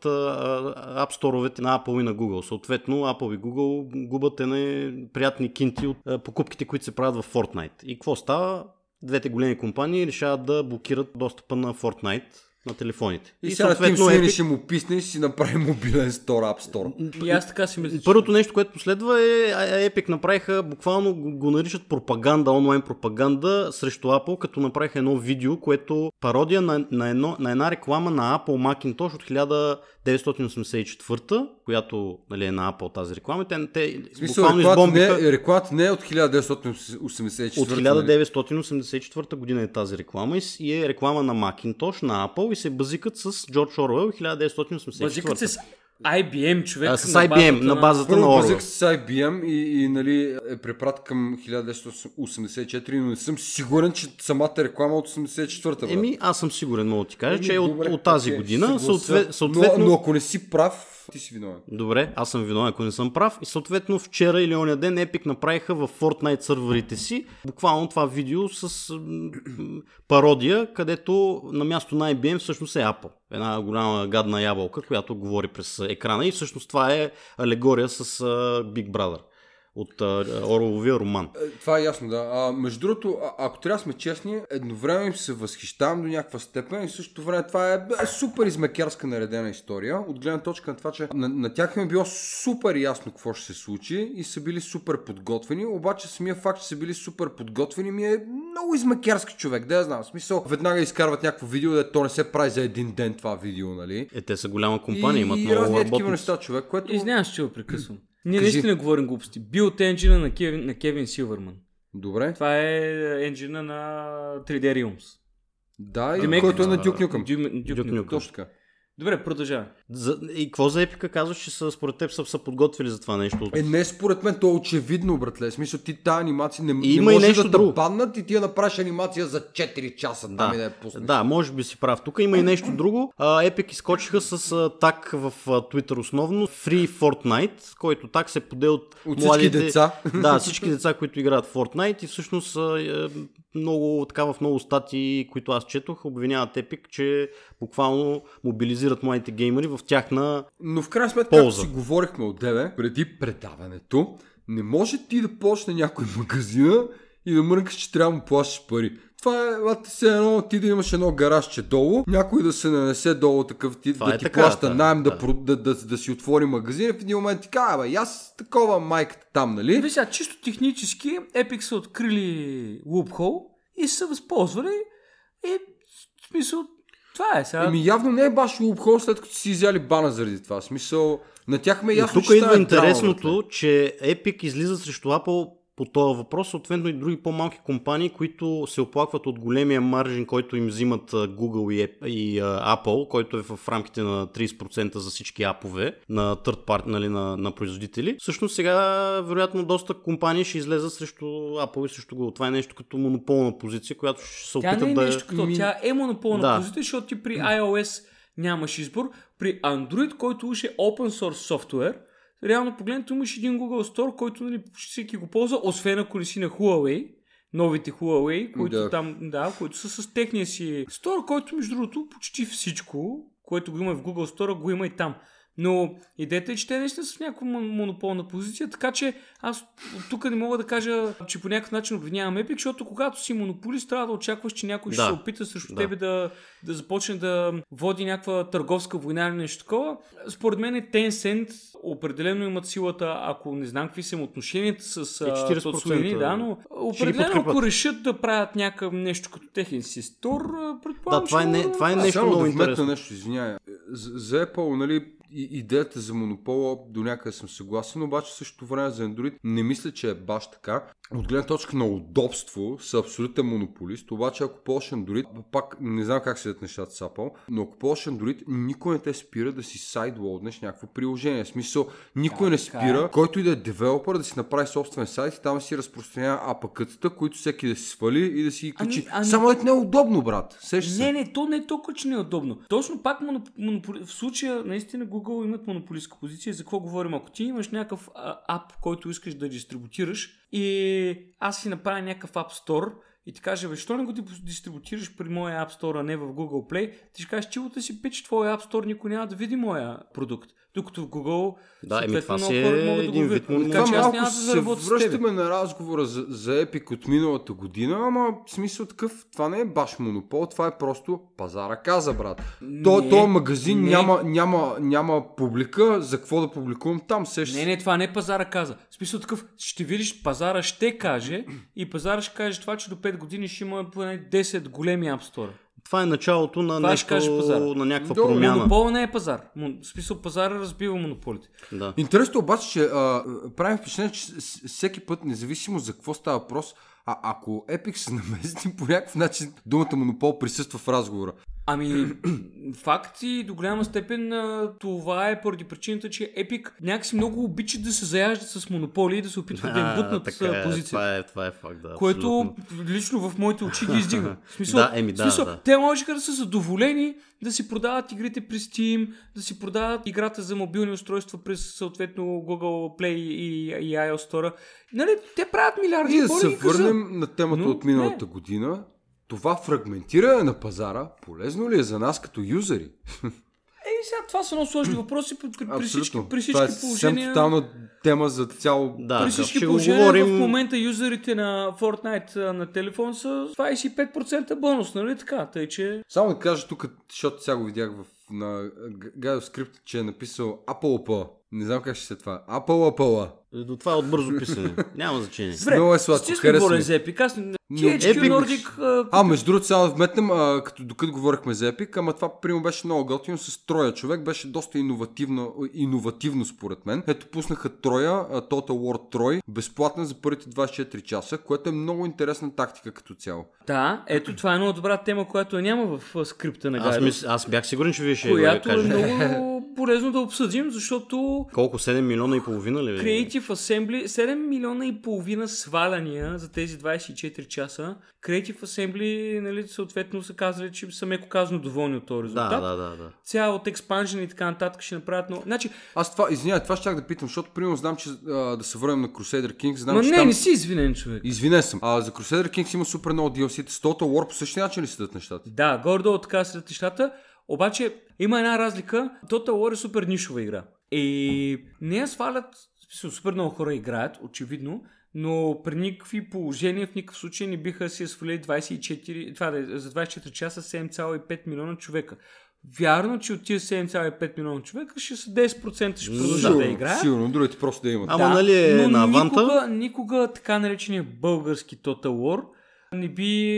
App Store-овете на Apple и на Google. Съответно, Apple и Google губят едни приятни кинти от покупките, които се правят в Fortnite. И какво става? Двете големи компании решават да блокират достъпа на Fortnite на телефоните. И, и сега Тим Суини ще му писне и ще си направи мобилен стор, App Store. И аз така си мисля. Първото нещо, което последва е Epic направиха, буквално го наричат пропаганда, онлайн пропаганда срещу Apple, като направиха едно видео, което пародия на, на, едно, на една реклама на Apple Macintosh от хиляда деветстотин осемдесет и четвърта, която нали, е на Apple тази реклама. Те, те буквално избомбиха... Не, рекламата не е от хиляда деветстотин осемдесет и четвърта. От хиляда деветстотин осемдесет и четвърта година е тази реклама и е реклама на Macintosh, на Apple и се базикат с Джордж Оруел хиляда деветстотин осемдесет и четвърта. Базикат се с ай би ем, човек. А, с ай би ем, на базата на, на Оруел. Базик с ай би ем и, и нали, е препрат към хиляда деветстотин осемдесет и четири, но не съм сигурен, че самата реклама от осемдесет и четвърта. Еми, аз съм сигурен, мога да ти кажа, Еми, че е от, добре, от тази okay, година. Съответ, съответно... но, но ако не си прав, ти си виновен. Добре, аз съм виновен, ако не съм прав. И съответно вчера или оня ден Epic направиха в Fortnite сървърите си буквално това видео с м- пародия, където на място на ай би ем всъщност е Apple. Една голяма гадна ябълка, която говори през екрана и всъщност това е алегория с uh, Big Brother от Оруеловия роман. Това е ясно, да. А, между другото, а, ако трябва да сме честни, едновременно се възхищавам до някаква степен и в същото време това е, е супер измекярска наредена история. От гледна точка на това, че на, на тях им е било супер ясно какво ще се случи и са били супер подготвени, обаче самия факт, че са били супер подготвени ми е много измекярски човек, да я знам. В смисъл, веднага изкарват някакво видео, да то не се прави за един ден това видео, нали? Е, те са голяма компания, и, имат и много разни такива работници. неща, човек, което... Извинявам се, че го прекъсвам. Ние Кажи. наистина говорим глупости. Build енджина на Кевин, на Кевин Силвърман. Добре. Това е енджина на три Ди Realms. Да, и Демек- който е на Duke Nukem. Duke Duke Nukem. Nukem. Точно така. Добре, продължавай. За, и какво за Епика казваш, че са, според теб са, са подготвили за това нещо? Е, не според мен, то е очевидно, братле. В смисъл, ти тази анимация не, не Има и може нещо да друго. те баннат и ти я направиш анимация за четири часа. Да, Там и да я пуснеш. да, може би си прав. Тук има и нещо друго. Epic изкочиха с а, так в а, Twitter основно Free Fortnite, който так се поде от, От всички младите деца. Да, всички деца, които играят в Fortnite и всъщност а, е, много, така в много статии, които аз четох, обвиняват Epic, че буквално мобилизират младите геймери в тяхна Но в крайна сметка, полза. както си говорихме от тебе, преди предаването, не може ти да почне някой магазина и да мрънкаш, че трябва да му плащаш пари. Това е, лате се едно, ти да имаш едно гаражче долу, някой да се нанесе долу такъв ти, Това да е ти така, плаща да, найем, да, да. да, да, да, да си отвори магазин и в един момент ти казва, бе, аз такова майката там, нали? Виж сега, чисто технически Epic са открили loophole и са възползвали и в смисъл това е сега. Еми явно не е баш лупхол, след като си изяли бана заради това. В смисъл, на тях ме е ясно, тук че идва стане интересното, драма, че Epic излиза срещу Apple по този въпрос, съответно и други по-малки компании, които се оплакват от големия маржин, който им взимат Google и, и uh, Apple, който е в рамките на трийсет процента за всички апове на third party, нали, на, на производители. Всъщност сега, вероятно, доста компании ще излезат срещу Apple и срещу Google. Това е нещо като монополна позиция, която ще се Тя опитат не е да... нещо като, Ми... тя е монополна Да. позиция, защото ти при iOS нямаш избор. При Android, който уж е open source софтуер, реално погледнато имаш един Google Store, който нали, почти всеки го ползва, освен ако не си на Huawei, новите Huawei, които Да. там, да, които са с техния си Store, който между другото почти всичко, което го има в Google Store, го има и там. Но идеята е, че те наистина са в някаква монополна позиция, така че аз тук не мога да кажа, че по някакъв начин обвинявам Epic, защото когато си монополист, трябва да очакваш, че някой да. ще се опита срещу да. тебе да, да започне да води някаква търговска война или нещо такова. Според мен Tencent определено имат силата, ако не знам какви са отношенията с соцсуини, да, но определено ако решат да правят някакъв нещо като техен си стор, предполагам, да, това е, не, това е нещо много да интересно. Нещо, извиняй. За, за Apple, нали, идеята за монопола до някъде съм съгласен, обаче също време за Android не мисля, че е баш така. От гледна точка на удобство са абсолютен монополист, обаче ако ползваш Android, пак не знам как седят нещата с Apple, но ако ползваш Android, никой не те спира да си сайдлоуднеш някакво приложение. В смисъл, никой да, не спира, е. който и да е девелопър да си направи собствен сайт и там си разпространява апакътата, които всеки да си свали и да си качи. Ами, ами... Само е не е удобно, брат. Сеш се. Не, не, то не е толкова, че не е удобно. Точно пак монополи... в случая наистина Google имат монополистка позиция. За какво говорим? Ако ти имаш някакъв а, ап, който искаш да дистрибутираш и аз си направя някакъв App Store и ти кажа, бе, що не го дистрибутираш при моя App Store, а не в Google Play, ти ще кажеш, чилата си пич, твоя App Store никой няма да види моя продукт. Докато в Google да, еми това си е един вид. Това малко да се връщаме на разговора за, за Epic от миналата година, ама в смисъл такъв, това не е баш монопол, това е просто пазара каза, брат. То, този магазин няма, няма, няма публика, за какво да публикувам там? Сеш... Не, не, това не е пазара каза. В смисъл такъв, ще видиш, пазара ще каже и пазара ще каже това, че до пет години ще има поне десет големи App Store. Това е началото на, това нещо, на някаква До, промяна. Монопол не е пазар. В смисъл пазара разбива монополите. Да. Интересно обаче, че а, правим впечатление, че всеки път, независимо за какво става въпрос, а ако Epic се намести по някакъв начин, думата монопол присъства в разговора. Ами, факт и до голяма степен това е поради причината, че Epic някакси много обичат да се заяждат с монополи и да се опитват да им бутнат позиция. Това е, това е факт, да. Което абсолютно. Лично в моите очи ги издига. В смисъл, да, еми, да, смисъл да. те можеха да са задоволени да си продават игрите през Steam, да си продават играта за мобилни устройства през съответно Google Play и, и iOS Store. Нали, те правят милиарди. И да се върнем за... на темата но, от миналата не. година. Това фрагментиране на пазара полезно ли е за нас като юзери? Ей, сега това са много сложни въпроси при, при, при всички, при всички това е положения. Това е тотална тема за цяло... Да, при всички ще положения говорим... в момента юзерите на Fortnite на телефон са двайсет и пет процента бонус, нали така? Тъй, че... Само да кажа тук, защото сега го видях в, на GuideScript, че е написал Apple. Не знам как ще се това. Apple Apple. До това е отбързо писане. Няма значение. Много е сладко. Харесва ми. За Epic. Аз ти ейч кю Nordic... А, а, между другото, сега да вметнем, а, като, докато говорихме за Epic, ама това примерно беше много готино с Троя. Човек беше доста иновативно, иновативно според мен. Ето пуснаха Троя, Total War Troy, безплатна за първите двайсет и четири часа, което е много интересна тактика като цяло. Да, ето това е много добра тема, която няма в скрипта на Гайдо. Аз, аз бях сигурен, че вие ще която я кажете. Е много полезно да обсъдим, защото... Колко? седем милиона и половина ли? Creative Assembly, седем милиона и половина сваляния за тези двайсет и четири часа. Creative Assembly, нали, съответно са казали, че са меко казано доволни от този резултат. Да, да, да, да. Цял от експанжен и така нататък ще направят, но... Значи... Аз това, извиня, това ще да питам, защото примерно знам, че а, да се върнем на Crusader Kings. Знам, Ма че не, там... не си извинен, човек. Извинен съм. А за Crusader Kings има супер много ди ел си-та. С Total War по същия начин ли седат нещата? Да, горе-долу така седат нещата. Обаче има една разлика. Total War е супер нишова игра. И не я свалят, супер много хора играят, очевидно, но при никакви положения в никакъв случай не биха си свалили двайсет и четири, това да е, за двайсет и четири часа седем цяло и пет милиона човека. Вярно, че от тия седем цяло и пет милиона човека ще са десет процента ще продължат да, да играят. Сигурно, другите просто да имат. Ама да, нали е но на аванта? Никога, никога така наречения български Total War не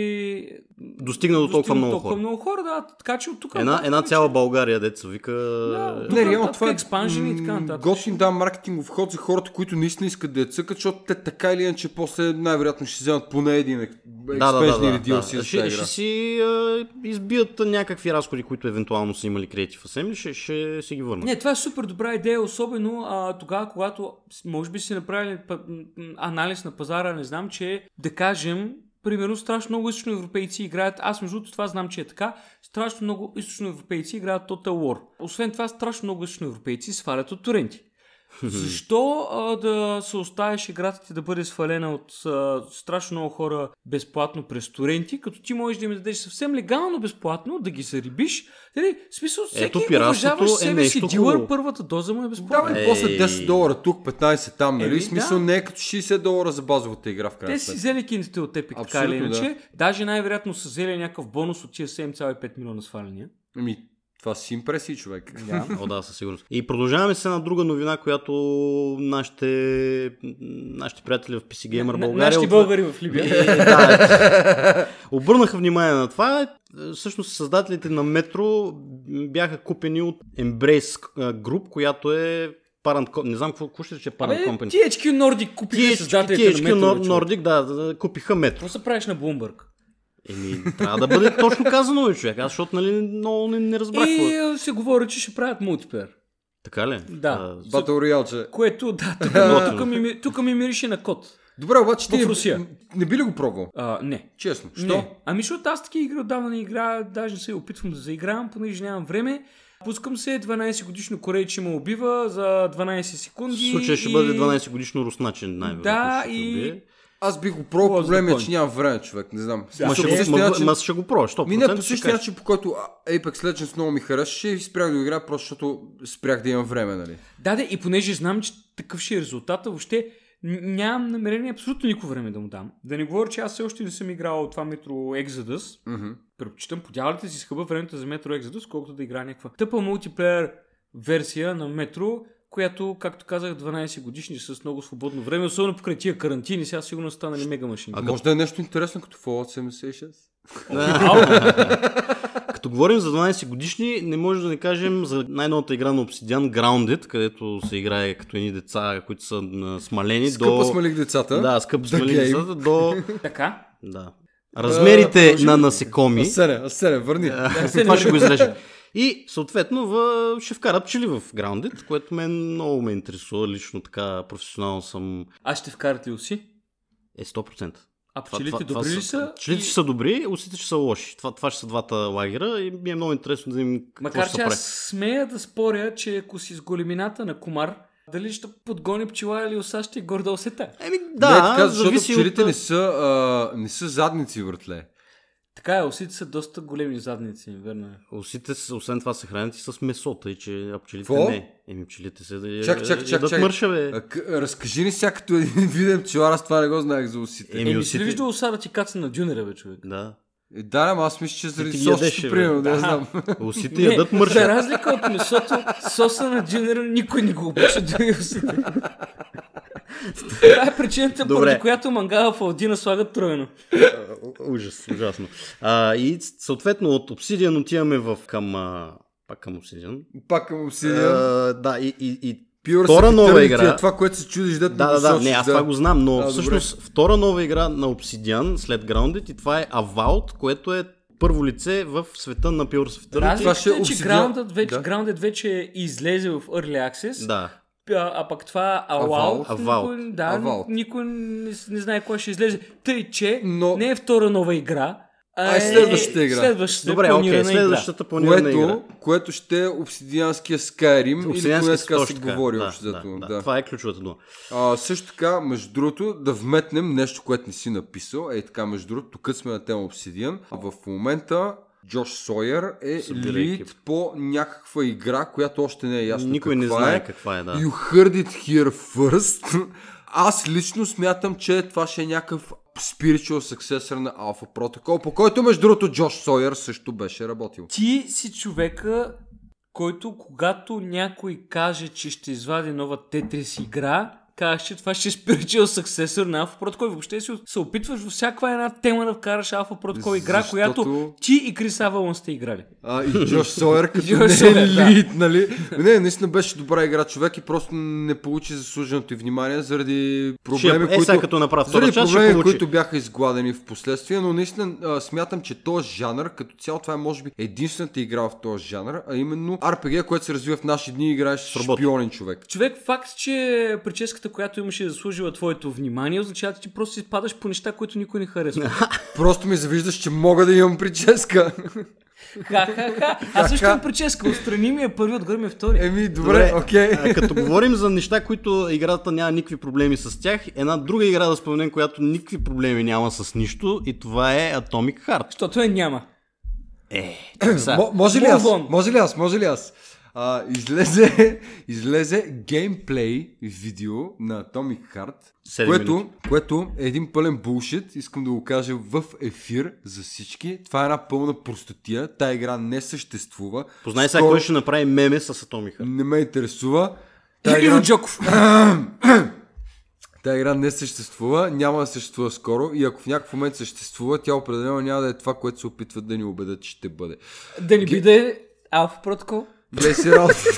би достигнал до толкова много толкова хора. много хора, да, така че от тук... Една, една цяла България, деца вика... Да, не, реално това е експанжен и така нататък. Готин да маркетингов ход за хората, които наистина искат да я цъкат, защото те така или иначе после най-вероятно ще вземат поне един експанжен да, да, да, или ди ел си да, да. Ще, ще си а, избият някакви разходи, които евентуално са имали Creative Assembly, ще, ще си ги върнат. Не, това е супер добра идея, особено а, тогава, когато може би си направили анализ на пазара, не знам, че да кажем примерно страшно много източноевропейци играят, аз между това знам, че е така, страшно много източноевропейци играят Total War. Освен това, страшно много източноевропейци свалят от торенти. Защо а, да се оставиш играта ти да бъде свалена от а, страшно много хора безплатно през торенти, като ти можеш да им дадеш съвсем легално безплатно, да ги зарибиш. Дали, в смисъл, всеки уважаваш себе си дилър, първата доза му е безплатна. Да, после десет долара тук, петнайсет там, нали? Еми, смисъл да. Не е като шейсет долара за базовата игра в крайна. Те си взели кинтите от Epic, така или иначе. Да. Даже най-вероятно са взели някакъв бонус от тия седем цяло и пет милиона сваления. Ами, това си импресии, човек. Да. О, да, със сигурност. И продължаваме се на друга новина, която нашите, нашите приятели в пи си Gamer България... Нашите от... българи в Либия. Е, да, обърнаха внимание на това. Всъщност създателите на Metro бяха купени от Embrace Group, която е Parent, не знам какво ще рече Parent Company. ти ейч кю Nordic купиха създателите на Metro. Nordic, да, да, купиха Metro. Какво се правиш на Bloomberg? Еми, трябва да бъде точно казано, човек. Аз, защото, нали, много не, не разбрах. И се говори, че ще правят мултиплеер. Така ли? Да. Battle Royale, че. Което, да, тук, тук, ми, тук ми мирише на код. Добре, обаче ти в Русия. Не би ли го пробвал? А, не. Честно. Що? Не. Ами, защото аз таки игри отдавна не играя, даже не се опитвам да заигравам, понеже нямам време. Пускам се, дванайсет годишно корейче ме убива за дванайсет секунди. В случая ще и... бъде дванайсет годишно русначин, най-вероятно. Да, и... Аз бих го пробвал, проблем е, че нямам време, човек, не знам. Да, ма, ще, начин... начин... ма ще го пробваш, сто процента. Мине по същия начин, по който Apex Legends много ми харесваше и спрях да го играя, просто защото спрях да имам време, нали? Да, да, и понеже знам, че такъв ще е резултата, въобще нямам намерение абсолютно никакво време да му дам. Да не говоря, че аз все още не съм играл това Metro Exodus. Mm-hmm. Предпочитам по дяволите си скъба времето за Metro Exodus, колкото да играя някаква тъпа мултиплеер версия на Metro, която, както казах, дванайсет годишни с много свободно време, особено покрай тия карантини, сега сигурно станали мега машини. А може да е нещо интересно като Fallout седемдесет и шест? Като говорим за дванайсет годишни, не може да не кажем за най-новата игра на Obsidian Grounded, където се играе като едни деца, които са смалени. Скъпа до... смалих децата. Да, скъпа смалих децата до... Така? Да. Размерите а, на насекоми. Аседе, аседе, върни. Това ще го изрежем. И съответно в... ще вкарат пчели в Grounded, което мен много ме интересува, лично така професионално съм... А ще вкарат ли уси? Е, сто процента. А пчелите това, добри ли са? Пчелите ще и... са добри, усите ще са лоши. Това, това ще са двата лагера и ми е много интересно да им какво Макар, ще че се прави. аз смея да споря, че ако си с големината на комар, дали ще подгони пчела или оса, ще горда усета. Еми да, не, така, зависи защото пчелите от... не са, а, не са задници, въртле. Така е, осите са доста големи задници, верно е. Осите, освен това, се хранят и с месо, тъй че а пчелите Фо? не. Еми пчелите се да чак, чак, чак, чак. мърша, бе. А, къ... Разкажи ни сега като един виден пчелар, аз това не го знаех за осите. Еми, Еми осите... си ли виждал оса да ти каца на дюнера, бе, човек? Да. Е, да, ама аз мисля, че заради сосчето, примерно, да, знам. Осите ядат мърша. За разлика от месото, соса на дюнера никой не го обича да и осите. Това е причината, поради която мангала в Алдина слагат тройно. Ужас, ужасно. А, и съответно от Obsidian отиваме в към... А, пак към Obsidian. Пак към Obsidian. А, да, и, и, и Pure втора нова игра. Това, което се чудиш да Да, да, да, не, аз да. това го знам, но а, всъщност добре. втора нова игра на Obsidian след Grounded и това е Avowed, което е първо лице в света на Pure Security. Разликата е, че Grounded вече, да. Grounded вече излезе в Early Access. Да. А, а пък това Avowed, Avowed. никой, да, Avowed. никой не, не знае кога ще излезе. Тъй, че но... не е втора нова игра, а, а е следващата игра. Следващата Добре, окей, следващата планирана което, игра. Което ще е обсидианския Skyrim, или поне така се говори да, общо да, зато. да, да. Това е ключовата дума. А, също така, между другото, да вметнем нещо, което не си написал. Ей така, между другото, тук сме на тема Obsidian. В момента Джош Сойер е лид по някаква игра, която още не е ясно Никой каква не знае е. каква е, да. You heard it here first. Аз лично смятам, че това ще е някакъв spiritual successor на Alpha Protocol, по който между другото Джош Сойер също беше работил. Ти си човека, който когато някой каже, че ще извади нова Tetris игра, казваш, че това ще е spiritual successor на Alpha Protocol. Въобще си се опитваш във всяка една тема да вкараш Alpha Protocol игра, защото... която ти и Крис Авалон сте играли. А, и Джош Сойер като Джош не е Сойер, да. лид, нали? Не, наистина беше добра игра човек и просто не получи заслуженото й внимание заради проблеми, ще, е, които, като направи заради част, проблеми които бяха изгладени в последствие, но наистина а, смятам, че този жанр, като цяло това е може би единствената игра в този жанр, а именно ар пи джи, което се развива в наши дни и играеш с шпионен човек. Човек, факт, че прическата, която имаше заслужила твоето внимание, означава, че ти просто си падаш по неща, които никой не харесва. Просто ми завиждаш, че мога да имам прическа. Ха-ха-ха. Аз също имам прическа. Отстрани ми е първи, отгоре ми е втори. Еми, добре, окей. Okay. Като говорим за неща, които играта няма никакви проблеми с тях, една друга игра да споменем, която никакви проблеми няма с нищо, и това е Atomic Heart. Защото е няма. Е, М- може ли аз? Може ли аз? Може ли аз? А, излезе, излезе геймплей видео на Atomic Heart, което, което е един пълен булшит, искам да го кажа в ефир за всички. Това е една пълна простотия, тая игра не съществува. Познай сега, Скоро... кой ще направи меме с Atomic Heart. Не ме интересува. Тая игра... Джоков. Тая игра не съществува, няма да съществува скоро, и ако в някакъв момент съществува, тя определено няма да е това, което се опитват да ни убедят, че ще бъде. Да ни Ге... биде Alpha Protocol? Гледай си работа.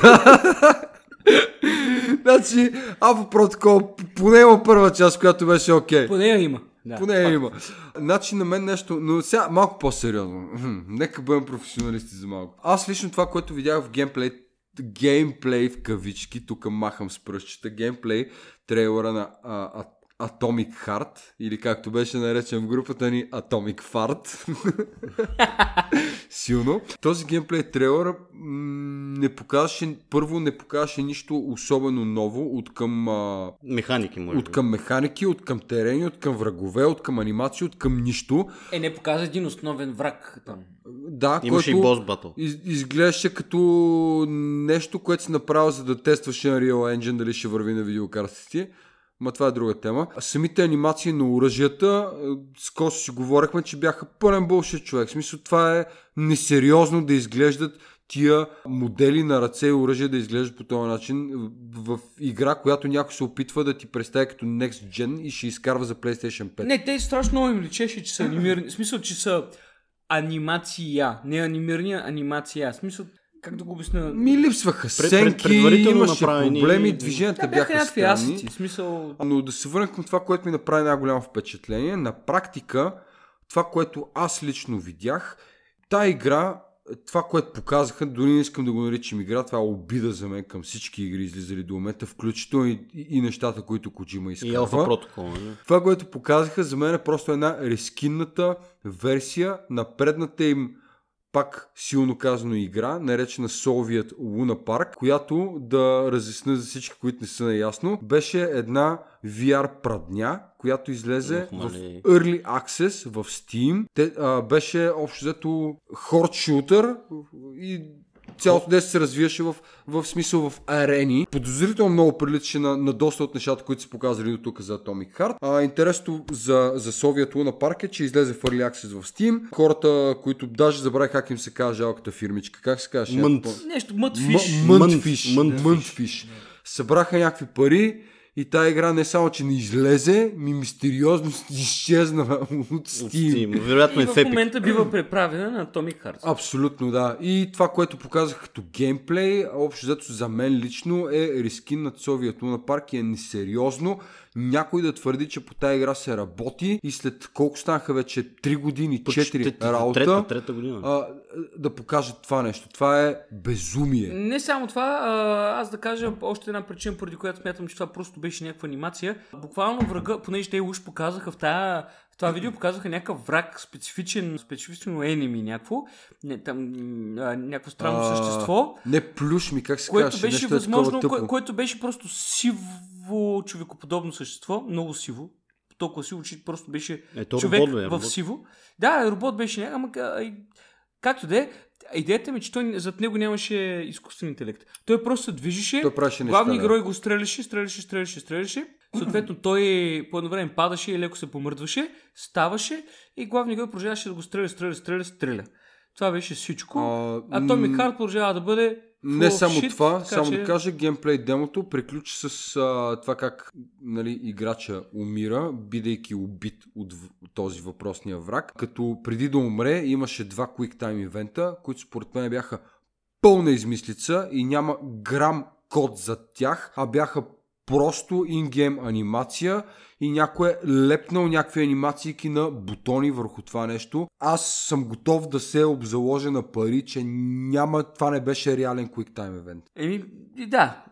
Значи, Alpha Protocol поне има първа част, която беше окей. Okay. Поне я има. Да, поне я има. Значи на мен нещо, но сега малко по-сериозно. Нека бъдем професионалисти за малко. Аз лично това, което видях в геймплей, геймплей в кавички, тук махам с пръстчета, геймплей трейлера на а, а, Atomic Heart, или както беше наречен в групата ни Atomic Fart. Силно. Този геймплей трейлер м- не показваше, първо не показваше нищо особено ново от към а, механики, може от към механики, от към терени, от към врагове, от към анимации, от към нищо. Е, не показва един основен враг там. Да, имаше и бос батъл. Из, изглеждаше като нещо, което си направил, за да тестваше Unreal Engine дали ще върви на видеокартите ти. Ма това е друга тема. Самите анимации на оръжията, с кого си говорихме, че бяха пълен булшит, човек. В смисъл, това е несериозно да изглеждат тия модели на ръце и оръжия да изглеждат по този начин в игра, която някой се опитва да ти представи като Next Gen и ще изкарва за PlayStation пет. Не, те страшно много им личеше, че са анимирани. В смисъл, че са анимация. Не анимирания, анимация. В смисъл, как да го обясня? Ми липсваха сценки, имаше направени... проблеми, движенията да, бяха, бяха странни. Асити, смисъл... Но да се върна към това, което ми направи най-голямо впечатление, на практика, това, което аз лично видях, тая игра, това, което показаха, дори не искам да го наричам игра, това е обида за мен към всички игри, излизали до момента, включително и, и, и нещата, които Коджима изкарва. И Alpha Protocol, не? Това, което показаха, за мен е просто една рескинната версия на предната им, пак силно казано, игра, наречена Soviet Luna Park, която, да разясня за всички, които не са наясно, беше една ви ар прадня, която излезе Ох, в Early Access в Steam. Те, а, беше общо взето хорд шутър и цялото десет се развиваше в, в смисъл в арени. Подозрително много приличаше на, на доста от нещата, които са показали до тук за Atomic Heart. А, интересно за, за Soviet Luna Park е, че излезе в Early Access в Steam. Хората, които даже забравих как им се казва жалката фирмичка. Как се казва? Мънт. Нещо, Мънтфиш. Мънтфиш. Мънтфиш. Събраха някакви пари. И тая игра не само, че не излезе, ми мистериозно изчезна от Steam. Вероятно и е в в момента бива преправена на Atomic Heart. Абсолютно, да. И това, което показах като геймплей, общо взето за мен лично е рискин на Soviet Luna Park и е несериозно някой да твърди, че по тази игра се работи и след колко станаха вече три години, четири работа, трета, трета година. А, да покажат това нещо. Това е безумие. Не само това, аз да кажа още една причина, поради която смятам, че това просто беше някаква анимация. Буквално врага, понеже те уж показаха в тази в това видео показаха някакъв враг, специфичен, специфично енеми някакво, не, там, а, някакво странно а, същество. Не плюш ми, как се което каже, беше възможно, кое, което беше просто сиво човекоподобно същество, много сиво, толкова сиво, че просто беше е, човек робот, бе, в робот. Сиво. Да, робот беше някакъв, ама както да е, идеята ми е, че той, зад него нямаше изкуствен интелект. Той просто се движеше, главният герой го стреляше, стреляше, стреляше, стреляше. Съответно той по едно време падаше и леко се помърдваше, ставаше и главният герой продължаваше да го стреля, стреля, стреля, стреля. Това беше всичко. А Atomic Heart продължава да бъде не само shit, това, така, само че... да кажа, геймплей демото приключи с а, това как, нали, играча умира, бидейки убит от, от този въпросния враг, като преди да умре имаше два Quick Time ивента, които според мен бяха пълна измислица и няма грам код за тях, а бяха просто ингейм анимация и някой е лепнал някакви анимации на бутони върху това нещо. Аз съм готов да се обзаложа на пари, че няма, това не беше реален Quick Time event. Еми, да.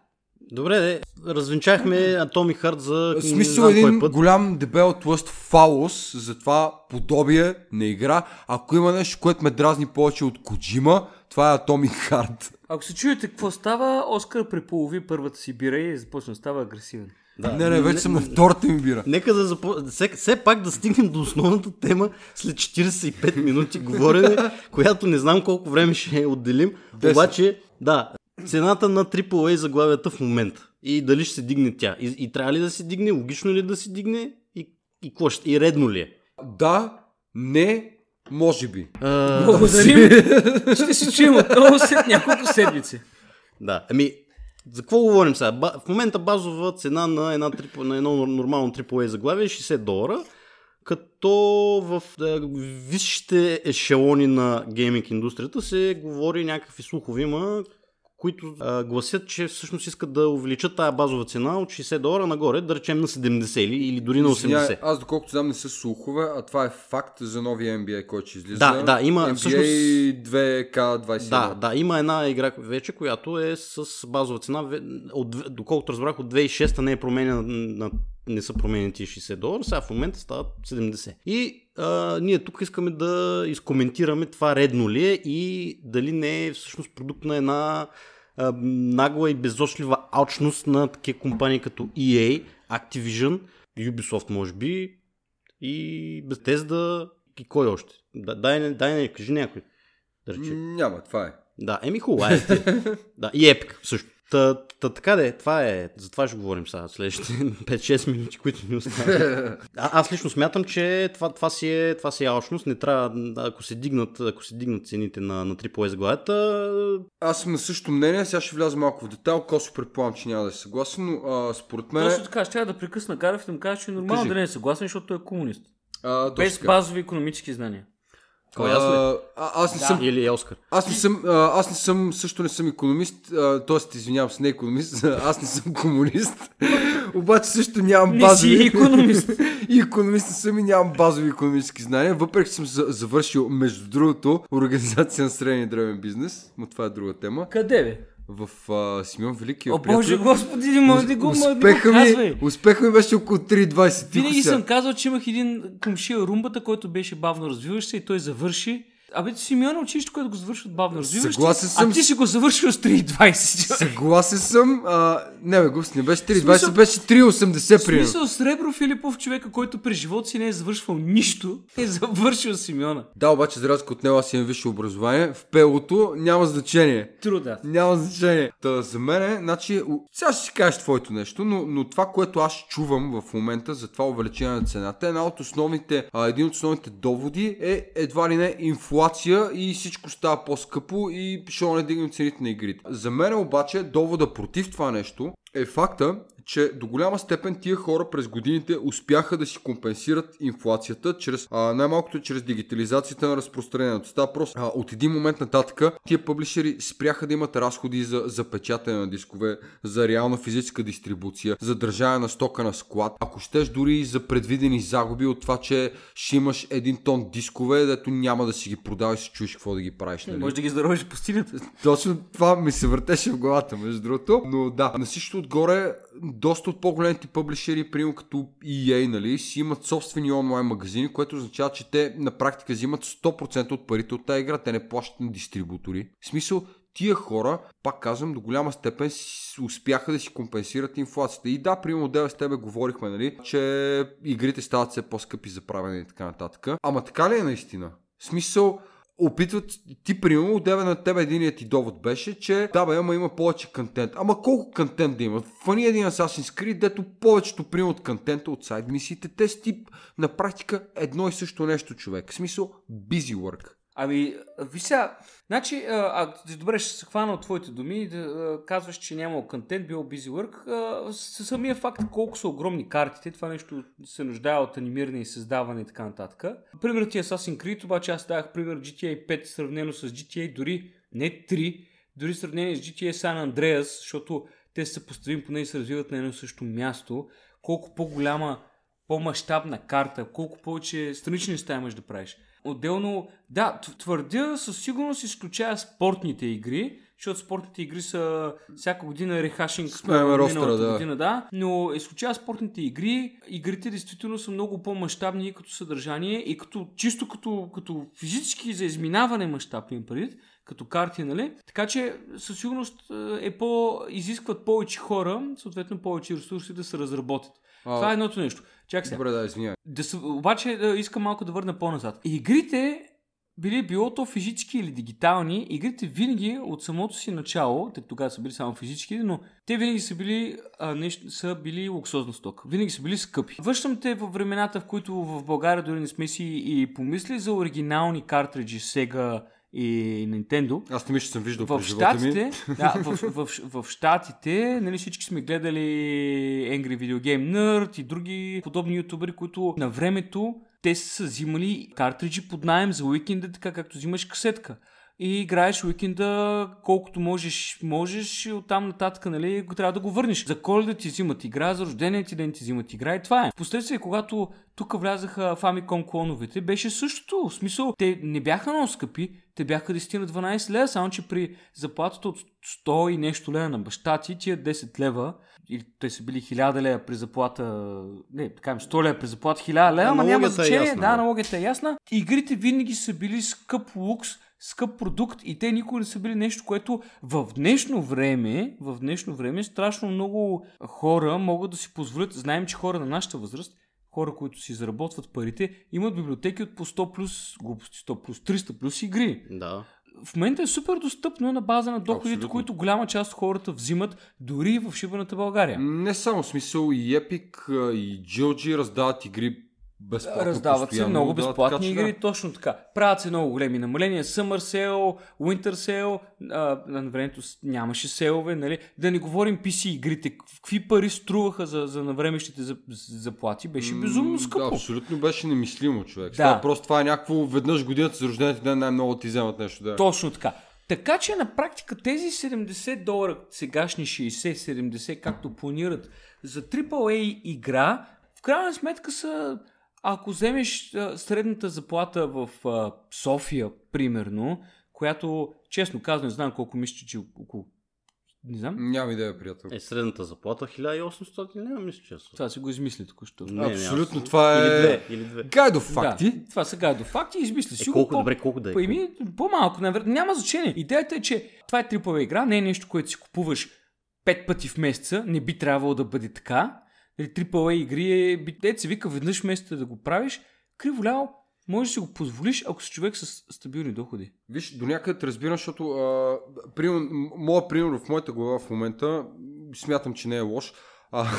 Добре, де, развенчахме Atomic Heart за... В смисъл един път. Голям дебел тлъст фалос за това подобие на игра. Ако има нещо, което ме дразни повече от Коджима, това е Atomic Heart. Ако се чуете какво става, Оскар преполови първата си бира и започна да става агресивен. Да, не, не, вече не, съм на втората ми бира. Нека да започнем. Все, все пак да стигнем до основната тема след четирийсет и пет минути говорене, която не знам колко време ще отделим. десет. Обаче, да, цената на Трипъл Ей заглавията в момента. И дали ще се дигне тя. И, и трябва ли да се дигне, логично ли да се дигне и, и, какво ще, и редно ли е? Да, не, може би. А... Благодарим. Ще се чуем отново след няколко седмици. Да, ами... За какво говорим сега? В момента базова цена на, една, на едно нормално Трипъл Ей заглавие е шейсет долара, като в е, висшите ешелони на гейминг индустрията се говори някакви слухови има, които е, гласят, че всъщност искат да увеличат тая базова цена от шейсет долара нагоре, да речем на седемдесет или, или дори на осемдесет. Аз доколкото знам не са слухове, а това е факт за новия Ен Би Ей, който ще излиза. Да, да, има Ен Би Ей всъщност... две К двайсет и едно. Да, да, има една игра вече, която е с базова цена, от, доколкото разбрах, от две хиляди и шеста не е променена, не са променени тия шейсет долара, сега в момента стават седемдесет. И а, ние тук искаме да изкоментираме това редно ли е и дали не е всъщност продукт на една а, нагла и безочлива алчност на такива компании като И Ей, Activision, Ubisoft може би и Bethesda и кой още? Дай, дай не, кажи някой. Да рече. Няма, това е. Да, еми хубаво, е. Да, и Epic също. Та, та, така де, това е, за това ще говорим сега, следващите пет-шест минути, които ни остават. А, аз лично смятам, че това, това, си е, това си е алчност, не трябва, ако се дигнат, ако се дигнат цените на, на Трипъл Ей заглавията. Аз съм на същото мнение, сега ще вляза малко в детайл, Косо предполагам, че няма да е съгласен, но а, според мен... Точно така, ще да прекъсна Гарев и да му кажа, че е нормално Кажи. да не е съгласен, защото той е комунист. А, без базови икономически знания. Кой аз ли? А, аз не да. съм... Или Оскар. Аз не съм, а, аз не съм, също не съм икономист, т.е. извинявам се, не икономист, аз не съм комунист, обаче също нямам базови... Не си икономист. И икономист не съм и нямам базови икономически знания, въпреки че съм завършил, между другото, организация на средния и древен бизнес, но това е друга тема. Къде бе? В а, Симеон Велики. О, Боже Господи, не може да го успеха ми, успеха ми беше около три двайсет. Винаги съм казал, че имах един комшия румбата, който беше бавно развиващ се и той завърши. Абе, Симеон е училище, което го завършва бавно развиващ се, съм... а ти си го завършил с три двайсет. Съгласен съм. А, не бе, гости, не беше три двайсет, беше три осемдесет примерно. В смисъл, Сребро Филипов, човека, който през живота си не е завършвал нищо, е завършил Симеона. Да, обаче за разлика от него аз имам висше образование. В пелото няма значение. Труда. Няма значение. Та, за мен, значи, сега ще си кажеш твоето нещо, но, но това, което аз чувам в момента за това увеличение на цената, една от основните, а, един от основните доводи е едва ли не инфлация и всичко става по-скъпо и ще не дигнем цените на игрите. За мен обаче довода против това нещо е факта, че до голяма степен тия хора през годините успяха да си компенсират инфлацията чрез а, най-малкото чрез дигитализацията на разпространението. Става просто а, от един момент нататък тия пъблишери спряха да имат разходи за, за печатане на дискове, за реална физическа дистрибуция, за държане на стока на склад. Ако щеш дори и за предвидени загуби от това, че ще имаш един тон дискове, дето няма да си ги продаваш и си чуеш какво да ги правиш. Нали? Може да ги заровиш по стената. Точно това ми се въртеше в главата, между другото. Но да, на всичко отгоре доста от по-големите пъблишери, примерно като И Ей, нали, си имат собствени онлайн магазини, което означава, че те на практика взимат сто процента от парите от тази игра. Те не плащат на дистрибутори. В смисъл, тия хора, пак казвам, до голяма степен успяха да си компенсират инфлацията. И да, примерно, деве с тебе говорихме, нали, че игрите стават все по-скъпи за правене и така нататък. Ама така ли е наистина? В смисъл, опитват, ти примерно, отдеве на тебе единият ти довод беше, че да бе, ама има повече контент. Ама колко контент да има? Фани един Assassin's Creed, дето повечето примерно от контента, от сайд мисиите, те си тип на практика едно и също нещо, човек. В смисъл, busy work. Ами, ви сега, значи, а, добре, ще се хвана от твоите думи, да а, казваш, че нямал контент, бил busy work. А, самия факт колко са огромни картите, това нещо се нуждае от анимиране и създаване и така нататък. Примерът ти е Assassin's Creed, обаче аз давах пример Джи Ти Ей пет сравнено с Джи Ти Ей дори не три, дори сравнение с Джи Ти Ей San Andreas, защото те са съпоставими, поне и се развиват на едно също място. Колко по-голяма, по-мащабна карта, колко повече странични неща имаш да правиш. Отделно, да, твърдя със сигурност изключая спортните игри, защото спортните игри са всяка година рехашинг на ростера, да. година, да. Но изключая спортните игри, игрите действително са много по-мащабни като съдържание и като, чисто като, като физически за изминаване мащаб им предвид, като карти, нали? Така че със сигурност е по... изискват повече хора, съответно повече ресурси да се разработят. А, това е едното нещо. Чакай сега. Добре, да, извиняй. Да се, обаче да, искам малко да върна по-назад. Игрите, били било то физически или дигитални, игрите винаги от самото си начало, те тогава са били само физически, но те винаги са били, а, нещо, са били луксозна стока. Винаги са били скъпи. Връщам те във времената, в които в България дори не сме си и помисли за оригинални картриджи Sega и Nintendo. Аз не мисля, че съм виждал в през живота ми. Да, в, в, в, в Щатите, нали, всички сме гледали Angry Video Game Nerd и други подобни ютубери, които на времето те са взимали картриджи под наем за уикенда, така както взимаш касетка. И играеш уикенда колкото можеш, можеш и оттам нататък, нали, трябва да го върнеш. За Коледа ти взимат игра, за рождения ти ден ти взимат игра и това е. Впоследствие, когато тук влязаха Famicom клоновете, беше същото. В смисъл, те не бяха много скъпи, те бяха десет на дванайсет лева, само че при заплатата от сто и нещо лева на баща ти, тия десет лева, или те са били хиляда лева при заплата, не, така сто лева при заплата, хиляда лева, ама няма значение, да, налогията е ясна. Игрите винаги са били скъп лукс, скъп продукт и те никога не са били нещо, което в днешно време, в днешно време страшно много хора могат да си позволят. Знаем, че хора на нашата възраст, хора, които си заработват парите, имат библиотеки от по сто плюс, глупости, сто плюс, триста плюс игри. Да. В момента е супер достъпно на база на доходите, Абсолютно. които голяма част от хората взимат дори и в шибаната България. Не само в смисъл и Epic, и джи ел джи раздават игри безплатно. Раздават се много да, безплатни така, игри, да. Точно така. Правят се много големи намаления. Summer Sale, Winter Sale, а, на времето нямаше селове, нали? Да не говорим пи си игрите. Какви пари струваха за, за навремещите заплати? Беше безумно скъпо. Да, абсолютно беше немислимо, човек. Да. Това, просто това е някакво веднъж годината за рождения ти ден най-много ти вземат нещо. Да. Точно така. Така че на практика тези седемдесет долара, сегашни шейсет седемдесет, както планират за трипъл ей игра, в крайна сметка са, ако вземеш а, средната заплата в а, София, примерно, която, честно казано, не знам колко мисля, че около... Не знам. Няма идея, приятел. Е, средната заплата хиляда и осемстотин, няма мисля, че са. Това си го измисли току-що. Не, не, Абсолютно, аз- това е... Или две, или две. Гайдо факти. Да, това са гайдо факти, измисли Е, си го. колко по- добре, колко да е. Па, еми, по-малко, наверное, няма значение. Идеята е, че това е трипъл ей игра, не е нещо, което си купуваш пет пъти в месеца, не би трябвало да бъде така. трипъл ей игри е, дете се вика веднъж в месеца да го правиш, криволяво, може да си го позволиш, ако си човек с стабилни доходи. Виж, до някъде те разбирам, защото а, пример, моя пример в моята глава в момента, смятам, че не е лош. А,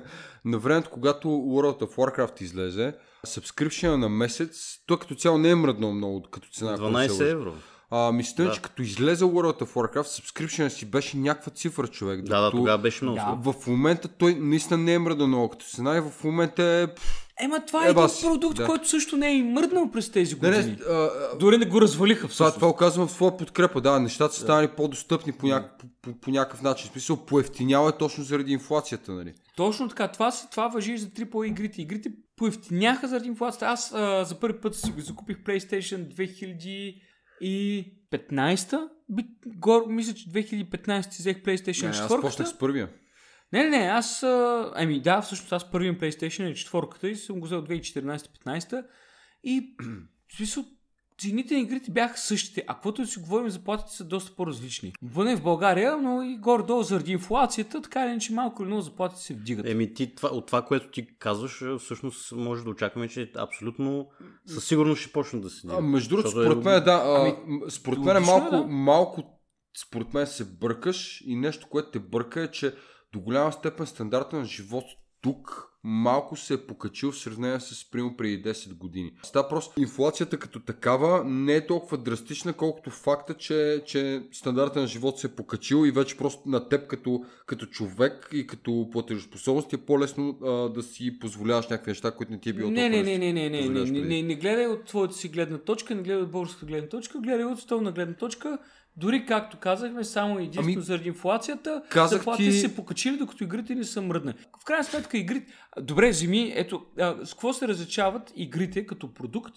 на времето, когато World of Warcraft излезе, subscription на месец, той като цяло не е мръднал много като цена. дванайсет евро. А, мисля, Да. че като излезе World of Warcraft, subscription си беше някаква цифра, човек. Да, да, докато тогава беше много Да. скъпо. В момента той наистина не е мръднал много като цена и в момента е... Ема това е Еба един си, продукт, да. който също не е и мръднал през тези Не, години. не, а, а, Дори не го развалиха Това, всъщност. това оказвам в своя подкрепа, да, нещата са станали по-достъпни по, няк... по, по, по някакъв начин. В смисъл, поевтинява е точно заради инфлацията, нали? Точно така, това, си- това важи и за трипъл ей игрите. Игрите поевтиняха заради инфлацията. Аз а, за първи път си го закупих PlayStation две хиляди и петнайсета. Би, гор, мисля, че две хиляди и петнайсета си взех PlayStation Не, аз четири. почнах с първия. Не, не, не, аз... А, ами да, всъщност аз първият PlayStation е четвърката и съм го взел две хиляди и четиринайсета-петнайсета и в смисъл цените на игрите бяха същите, а каквото да си говорим, заплатите са доста по-различни. Поне в България, но и горе-долу заради инфлацията, така или иначе малко или много заплатите се вдигат. Еми, ти, това, от това, което ти казваш, всъщност може да очакваме, че абсолютно със сигурност ще почне да се А, дигат. между другото, Защото според е- мен, да, а, Ами, м, според мен е логично е, малко, да. малко, според мен се бъркаш и нещо, което те бърка е, че до голяма степен стандарта на живот тук малко се е покачил в сравнение с примерно преди десет години. Става просто инфлацията като такава не е толкова драстична, колкото факта, че, че стандарта на живот се е покачил и вече просто на теб като, като човек и като платежоспособност е по-лесно а, да си позволяваш някакви неща, които не ти е било Не, толкова не, не, не, не, не, не, позволяваш не, преди. не, не гледай от твоята си гледна точка, не гледай от българска гледна точка, гледай от стълна гледна точка. Дори както казахме, само единствено Ами, заради инфлацията, казах заплатите ти- се покачили, докато игрите не са мръднали. В крайна сметка игрите... Добре, вземи, ето, а, с какво се различават игрите като продукт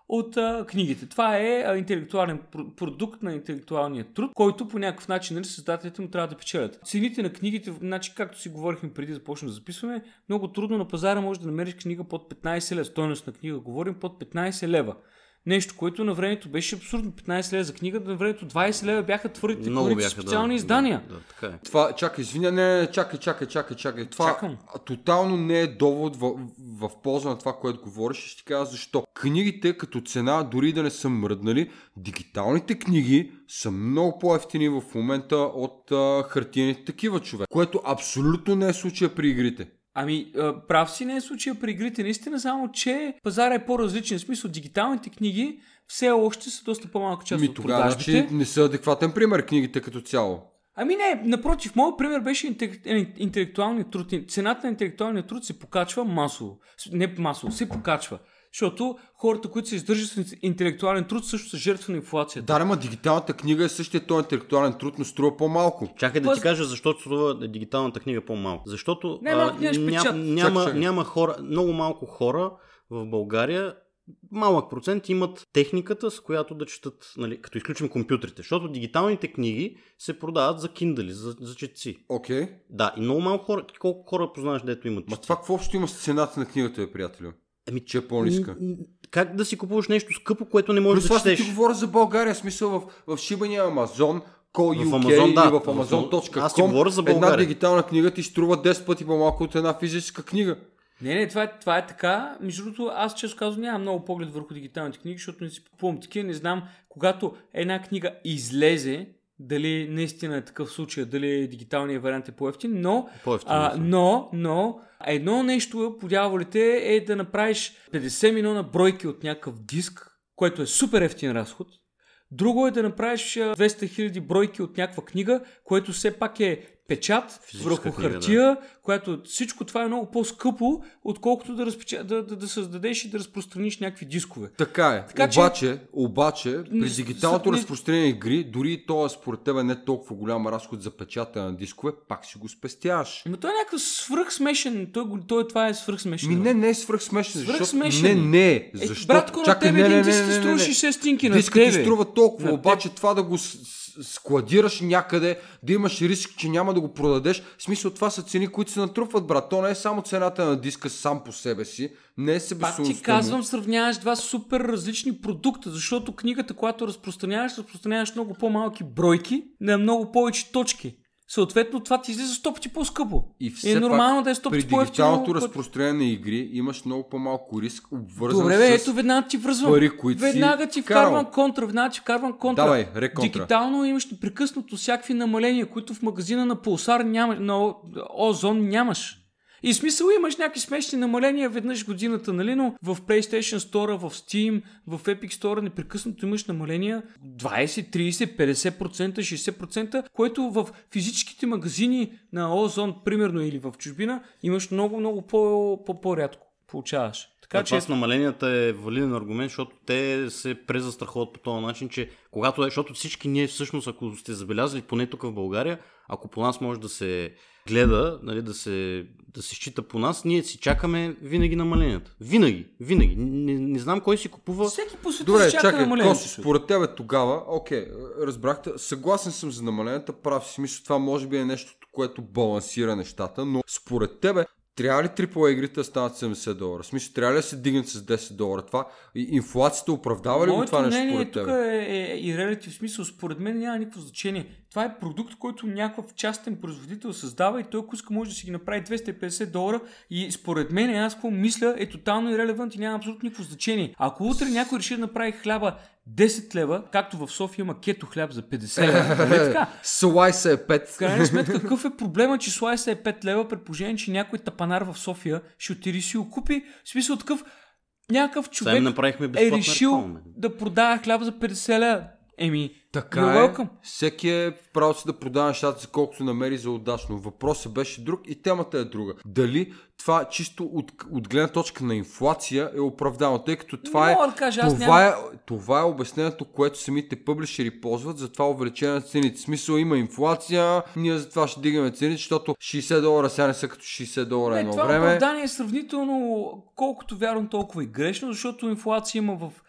от а, книгите. Това е а, интелектуален продукт на интелектуалния труд, който по някакъв начин, нали, създателите му трябва да печелят. Цените на книгите, значи, както си говорихме преди да почнем да записваме, много трудно на пазара може да намериш книга под петнайсет лева. Стойност на книга говорим под петнайсет лева. Нещо, което на времето беше абсурдно. петнайсет лева за книга, на времето двайсет лева бяха твърдите бяха, специални да, издания. Да, да, така е. Това, чакай, извиня, не, не, чакай, чакай, чакай, чакай. Това Чакам. тотално не е довод в, в полза на това, което говориш. Ще ти кажа защо. Книгите като цена, дори да не са мръднали, дигиталните книги са много по-евтини в момента от а, хартиените такива, човек. Което абсолютно не е случая при игрите. Ами, прав си не е случая при игрите, наистина, само че пазара е по-различен. В смисъл, дигиталните книги все още са доста по-малка част Ми, от тогава, продажбите. значи, не са адекватен пример книгите като цяло. Ами не, напротив, моят пример беше интелектуалният труд. Цената на интелектуалния труд се покачва масово. Не масово, се покачва. Защото хората, които се издържат с интелектуален труд, също са жертва на инфлацията. Да, ама дигиталната книга е същия този интелектуален труд, но струва по-малко. Чакай да Пъз... ти кажа защо струва дигиталната книга по-малко. Защото не, малко, а, ням, няма, чак, няма хора, много малко хора в България, малък процент имат техниката, с която да четат, нали, като изключим компютрите. Защото дигиталните книги се продават за Kindle, за, за четци. Окей. Okay. Да, и много малко хора, колко хора познаваш, дето имат четци. Ма това какво общо има с цената на книгата, бе, приятелю? Ами, че е по-ниска. Как да си купуваш нещо скъпо, което не можеш да четеш? Това ще ти говоря за България, смисъл в, в шибания Амазон, Ко ю кей Amazon, да, или в Амазон точка ком, една дигитална книга ти струва десет пъти по-малко от една физическа книга. Не, не, това е, това е така. Между другото, аз често казвам, нямам много поглед върху дигиталните книги, защото не си купувам такива, не знам, когато една книга излезе, дали наистина е такъв случай, дали дигиталният вариант е по-ефтин, но, по-ефтин, а, но, но, едно нещо по дяволите е да направиш петдесет милиона бройки от някакъв диск, което е супер ефтин разход. Друго е да направиш двеста хиляди бройки от някаква книга, което все пак е печат физическа върху книга, хартия, да. Което всичко това е много по-скъпо, отколкото да, разпеча... да, да, да създадеш и да разпространиш някакви дискове. Така е. Така, обаче, че... обаче, при дигиталното с... разпространение на игри, дори то според тебе не е толкова голям разход за печата на дискове, пак си го спестяваш. Но той е някакъв свръхсмешен. Той, той това е свръхсмешен. Ми не, не е свръхсмешен. Свръхсмешен. Не, не е. Защо? Е, братко, чакай, на тебе не, един не, диск не, ти не, струва не. шейсет стотинки на Дискът тебе. ти струва толкова, на обаче теб. това да го складираш някъде, да имаш риск, че няма да го продадеш. В смисъл, това са цени, които се натрупват, брат. То не е само цената на диска сам по себе си. Не е себестойността. Пак ти казвам, сравняваш два супер различни продукта, защото книгата, която разпространяваш, разпространяваш много по-малки бройки на много повече точки. Съответно, това ти излиза сто пъти по-скъпо. И все е нормално пак, да е сто пъти по-ефтино. При дигиталното разпространение на игри имаш много по-малко риск, обвързан Добре, бе, с ето веднага ти връзвам. пари, които веднага ти вкарвам контра, веднага ти вкарвам контра. Давай, реконтра. Дигитално имаш непрекъснато всякакви намаления, които в магазина на Pulsar нямаш, на Озон нямаш. И смисъл имаш някакви смешни намаления веднъж годината, нали, но в PlayStation Store, в Steam, в Epic Store непрекъснато имаш намаления двайсет, трийсет, петдесет процента, шейсет процента, което в физическите магазини на Озон, примерно, или в чужбина, имаш много, много по- по- по-рядко получаваш. Така, това че... с намаленията е валиден аргумент, защото те се презастраховат по този начин, че когато, защото всички ние всъщност, ако сте забелязали, поне тук в България, ако по нас може да се гледа, нали, да, се, да се счита по нас, ние си чакаме винаги намаленията. Винаги, винаги. Не, не знам кой си купува. Всеки по света Добре, си чака чакай, намаленията. Косо, според тебе тогава, окей, разбрахте, съгласен съм за намаленията, прав си, смисъл, това може би е нещо, което балансира нещата, но според тебе трябва ли Triple A игрите да станат седемдесет долара? В смисъл, трябва ли да се дигнат с десет долара? Това, инфлацията оправдава ли го това нещо според тебе? Моето мнение тук е, е и релатив смисъл. Според мен няма никакво значение. Това е продукт, който някакъв частен производител създава и той, ако иска, може да си ги направи двеста и петдесет долара и според мен, аз какво мисля, е тотално ирелевант и няма абсолютно никакво значение. Ако утре някой реши да направи хляба десет лева, както в София има кето хляб за петдесет лева. Не така? Слайса е пет. В крайна сметка, какъв е проблема, че слайса е пет лева, при положение, че някой тапанар в София ще отиде си го купи. В смисъл такъв, някакъв човек е решил реклама, да продава хляб за петдесет лева. Еми, така е. Всеки е право си да продава нещата, за колкото намери за удачно. Въпросът беше друг и темата е друга. Дали това чисто от, от гледна точка на инфлация е оправдано, тъй като това, е, да кажа, това, нямам... е, това е обяснението, което самите пъблишери ползват за това увеличение на цените. В смисъл има инфлация, ние за това ще дигаме цените, защото шейсет долара сега не са като шейсет долара не, едно това време. Това оправдание е сравнително колкото вярвам толкова и грешно, защото инфлация има в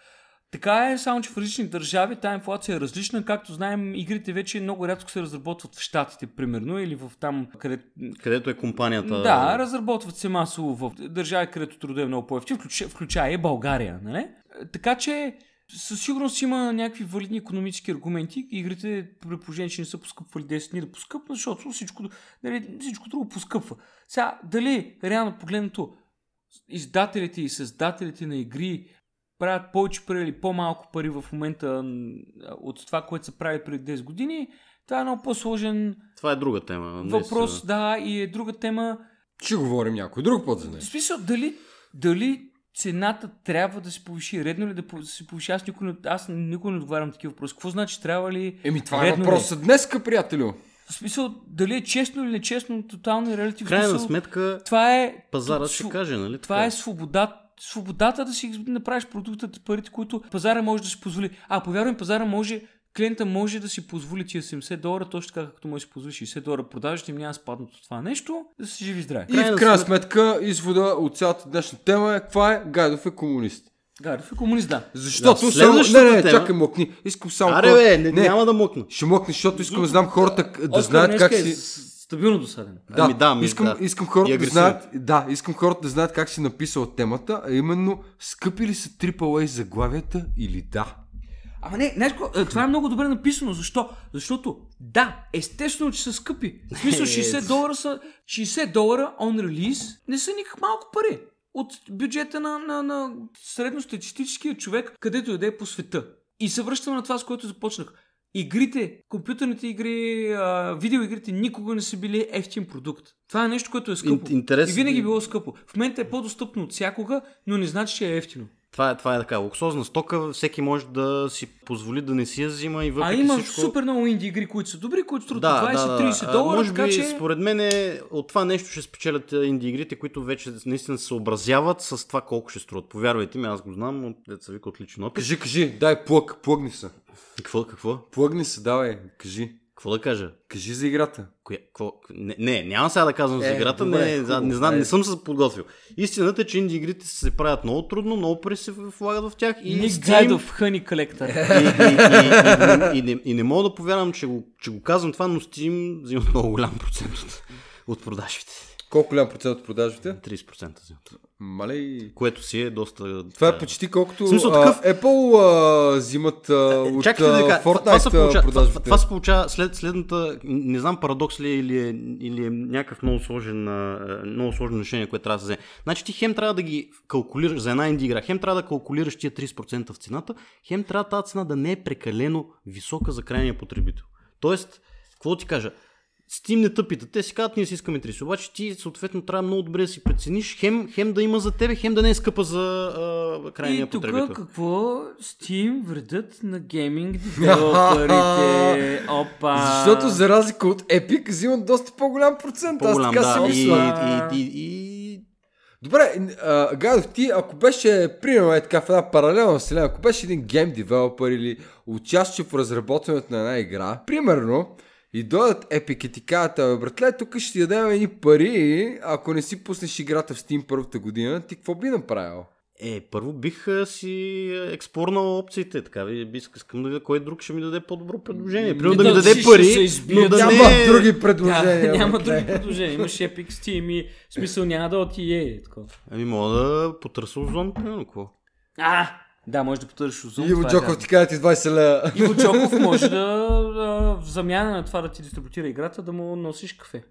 Така е, само че в различни държави тази инфлация е различна. Както знаем, игрите вече много рядко се разработват в Щатите, примерно, или в там, където... Където е компанията. Да, разработват се масово в държави, където труда е много по-ефтин, включая, включая и България, нали? Така че със сигурност има някакви валидни икономически аргументи. Игрите, при положение, че не са поскъпвали десет дни да поскъпнат, защото всичко, нали, всичко друго поскъпва. Сега, дали реално погледнато издателите и създателите на игри правят повече пари или по-малко пари в момента от това, което са правили преди десет години, това е много по-сложен това е друга тема. въпрос, Днес, да, и е друга тема. Ще говорим някой друг път за нея. В смисъл, дали, дали цената трябва да се повиши, редно ли да се повиши, аз никой не, аз никой не отговарям такива въпроси. Какво значи, трябва ли... Еми, това е въпросът днеска, приятелю. В смисъл, дали е честно или нечестно, тотално и релативно. В крайна сметка, това е, пазара ще каже, нали? Това така? е свобода, свободата да си направиш продуктът, парите, които пазара може да си позволи. А, повярвам, пазара може, клиента може да си позволи тия седемдесет долара, точно така, както може да си позволи шейсет долара продажите, им няма спаднат от това нещо, да си живи здраве. И в крайна сметка, извода от цялата днешна тема е, каква е? Гайдов е комунист. Гайдов е комунист, да. Защото да, само... Не, не, тема... чакай, мокни. Искам само... Аре, бе, не, не, няма да мокна. Ще мокни, защото искам да знам хората да Оскар знаят как си... Е стабилно досаден. Да, ами, да, ми, искам, да. искам хората да знаят, да, искам хората да знаят как си написал темата, а именно скъпи ли са Трипъл Ей заглавията или да? Ама не, не, това е много добре написано. Защо? Защото да, естествено, че са скъпи. В смисъл шейсет долара са шейсет долара on release не са никак малко пари от бюджета на, на, на средностатистическия човек, където иде по света. И се връщам на това, с което започнах. Игрите, компютърните игри, а, видеоигрите никога не са били ефтин продукт. Това е нещо, което е скъпо. Интерес... И винаги е било скъпо. В момента е по-достъпно от всякога, но не значи, че е ефтино. Това е, това е така, луксозна стока, всеки може да си позволи да не си я взима и въпреки А има всичко... супер много инди игри, които са добри, които струват да, двайсет-трийсет да, долара, може така би, че... според мен е, от това нещо ще спечелят инди игрите, които вече наистина се съобразяват с това колко ще струват. Повярвайте ми, аз го знам, от деца вика от личен опит. Кажи, кажи, дай плъг, плъгни се. Какво, какво? Плъгни се, давай, кажи. Какво да кажа? Кажи за играта. Коя, какво? Не, не, няма сега да казвам е, за играта, добре, не, хубаво, не, знам, не съм се подготвил. Истината е, че инди игрите се правят много трудно, много пари се влагат в тях. И Ник Гайдов, Хъни Колектор. И, и, и, и, и, не, и не мога да повярвам, че го, че го казвам това, но Steam взимат много голям процент от, от продажбите. Колко голям процент от продажбите? трийсет процента взимат. Малей. Което си е доста... Това е почти колкото смисъл, такъв... а, Apple а, взимат а, от Чакайте да кажа, Fortnite това се получава, продажбите. Това, това се получава след следната, не знам парадокс ли е или е, или е някакъв много сложен, много сложно решение, което трябва да се вземе. Значи ти хем трябва да ги калкулираш за една инди игра, хем трябва да калкулираш тия трийсет процента в цената, хем трябва тази цена да не е прекалено висока за крайния потребител. Тоест, какво ти кажа? Steam не тъпите. Те си казват, ние си искаме трийсет. Обаче ти съответно трябва много добре да си прецениш. Хем, хем да има за тебе, хем да не е скъпа за а, крайния и потребител. И тук какво Steam вредят на гейминг девелоперите? Опа! Защото за разлика от Epic взимат доста по-голям процент. По-голям, Аз така да. си И, мисля. и, и, и... Добре, а, Гадов, ти ако беше, примерно е така в една паралелна вселена, ако беше един гейм девелопер или участваше в разработването на една игра, примерно, и дойдат Epic и ти казват, братле, тук ще ти дадем едни пари, ако не си пуснеш играта в Steam първата година, ти какво би направил? Е, първо бих а, си експорнал опциите, така ви искам да видя кой друг ще ми даде по-добро предложение. Примерно да, да ми даде пари, но да няма не... други предложения. Да, няма други предложения, имаш Epic, Steam и в смисъл няма да от и ей. Ами мога да потърся Озон, примерно, какво? А, да, може да потърсиш Озон. Иво Джоков ти казва ти двайсет лева. Иво Джоков може да, да в замяна на това да ти дистрибутира играта, да му носиш кафе.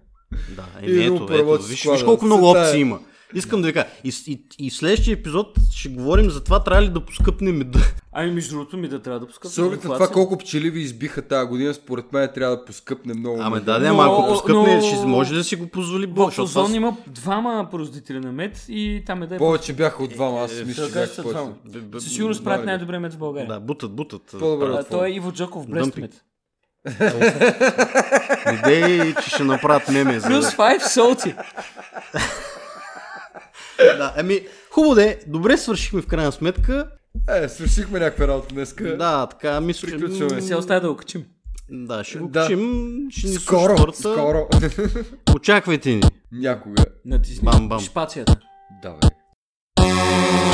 Да, е, ето, ето, виж, виж колко много опции има. Искам да ви кажа, и, и, и в следващия епизод ще говорим за това, трябва ли да поскъпне меда. Ами между другото ми да трябва да поскъпне. С оглед на това колко пчели ви избиха тази година, според мен трябва да поскъпне много. Ами да, да, малко поскъпне, но... ще може да си го позволи Бог. В Озон това... има двама производители на мед и там е да е... Повече бяха от двама, аз е, мисля, че бяха повече. Със сигурност правят най-добре мед в България. Да, бутат, бутат. Той е Иво Джоков Брест мед. Идеи, че ще направят меме. Плюс пет солти. Да, ами, хубаво де, добре свършихме в крайна сметка. Е, свършихме някаква работа днеска. Да, така, мисля, че... Приключваме. Се остава да го качим. Да, ще го да. качим. Ще ни скоро, хората. скоро. Очаквайте ни. Някога. Натисни бам, бам. шпацията. Давай.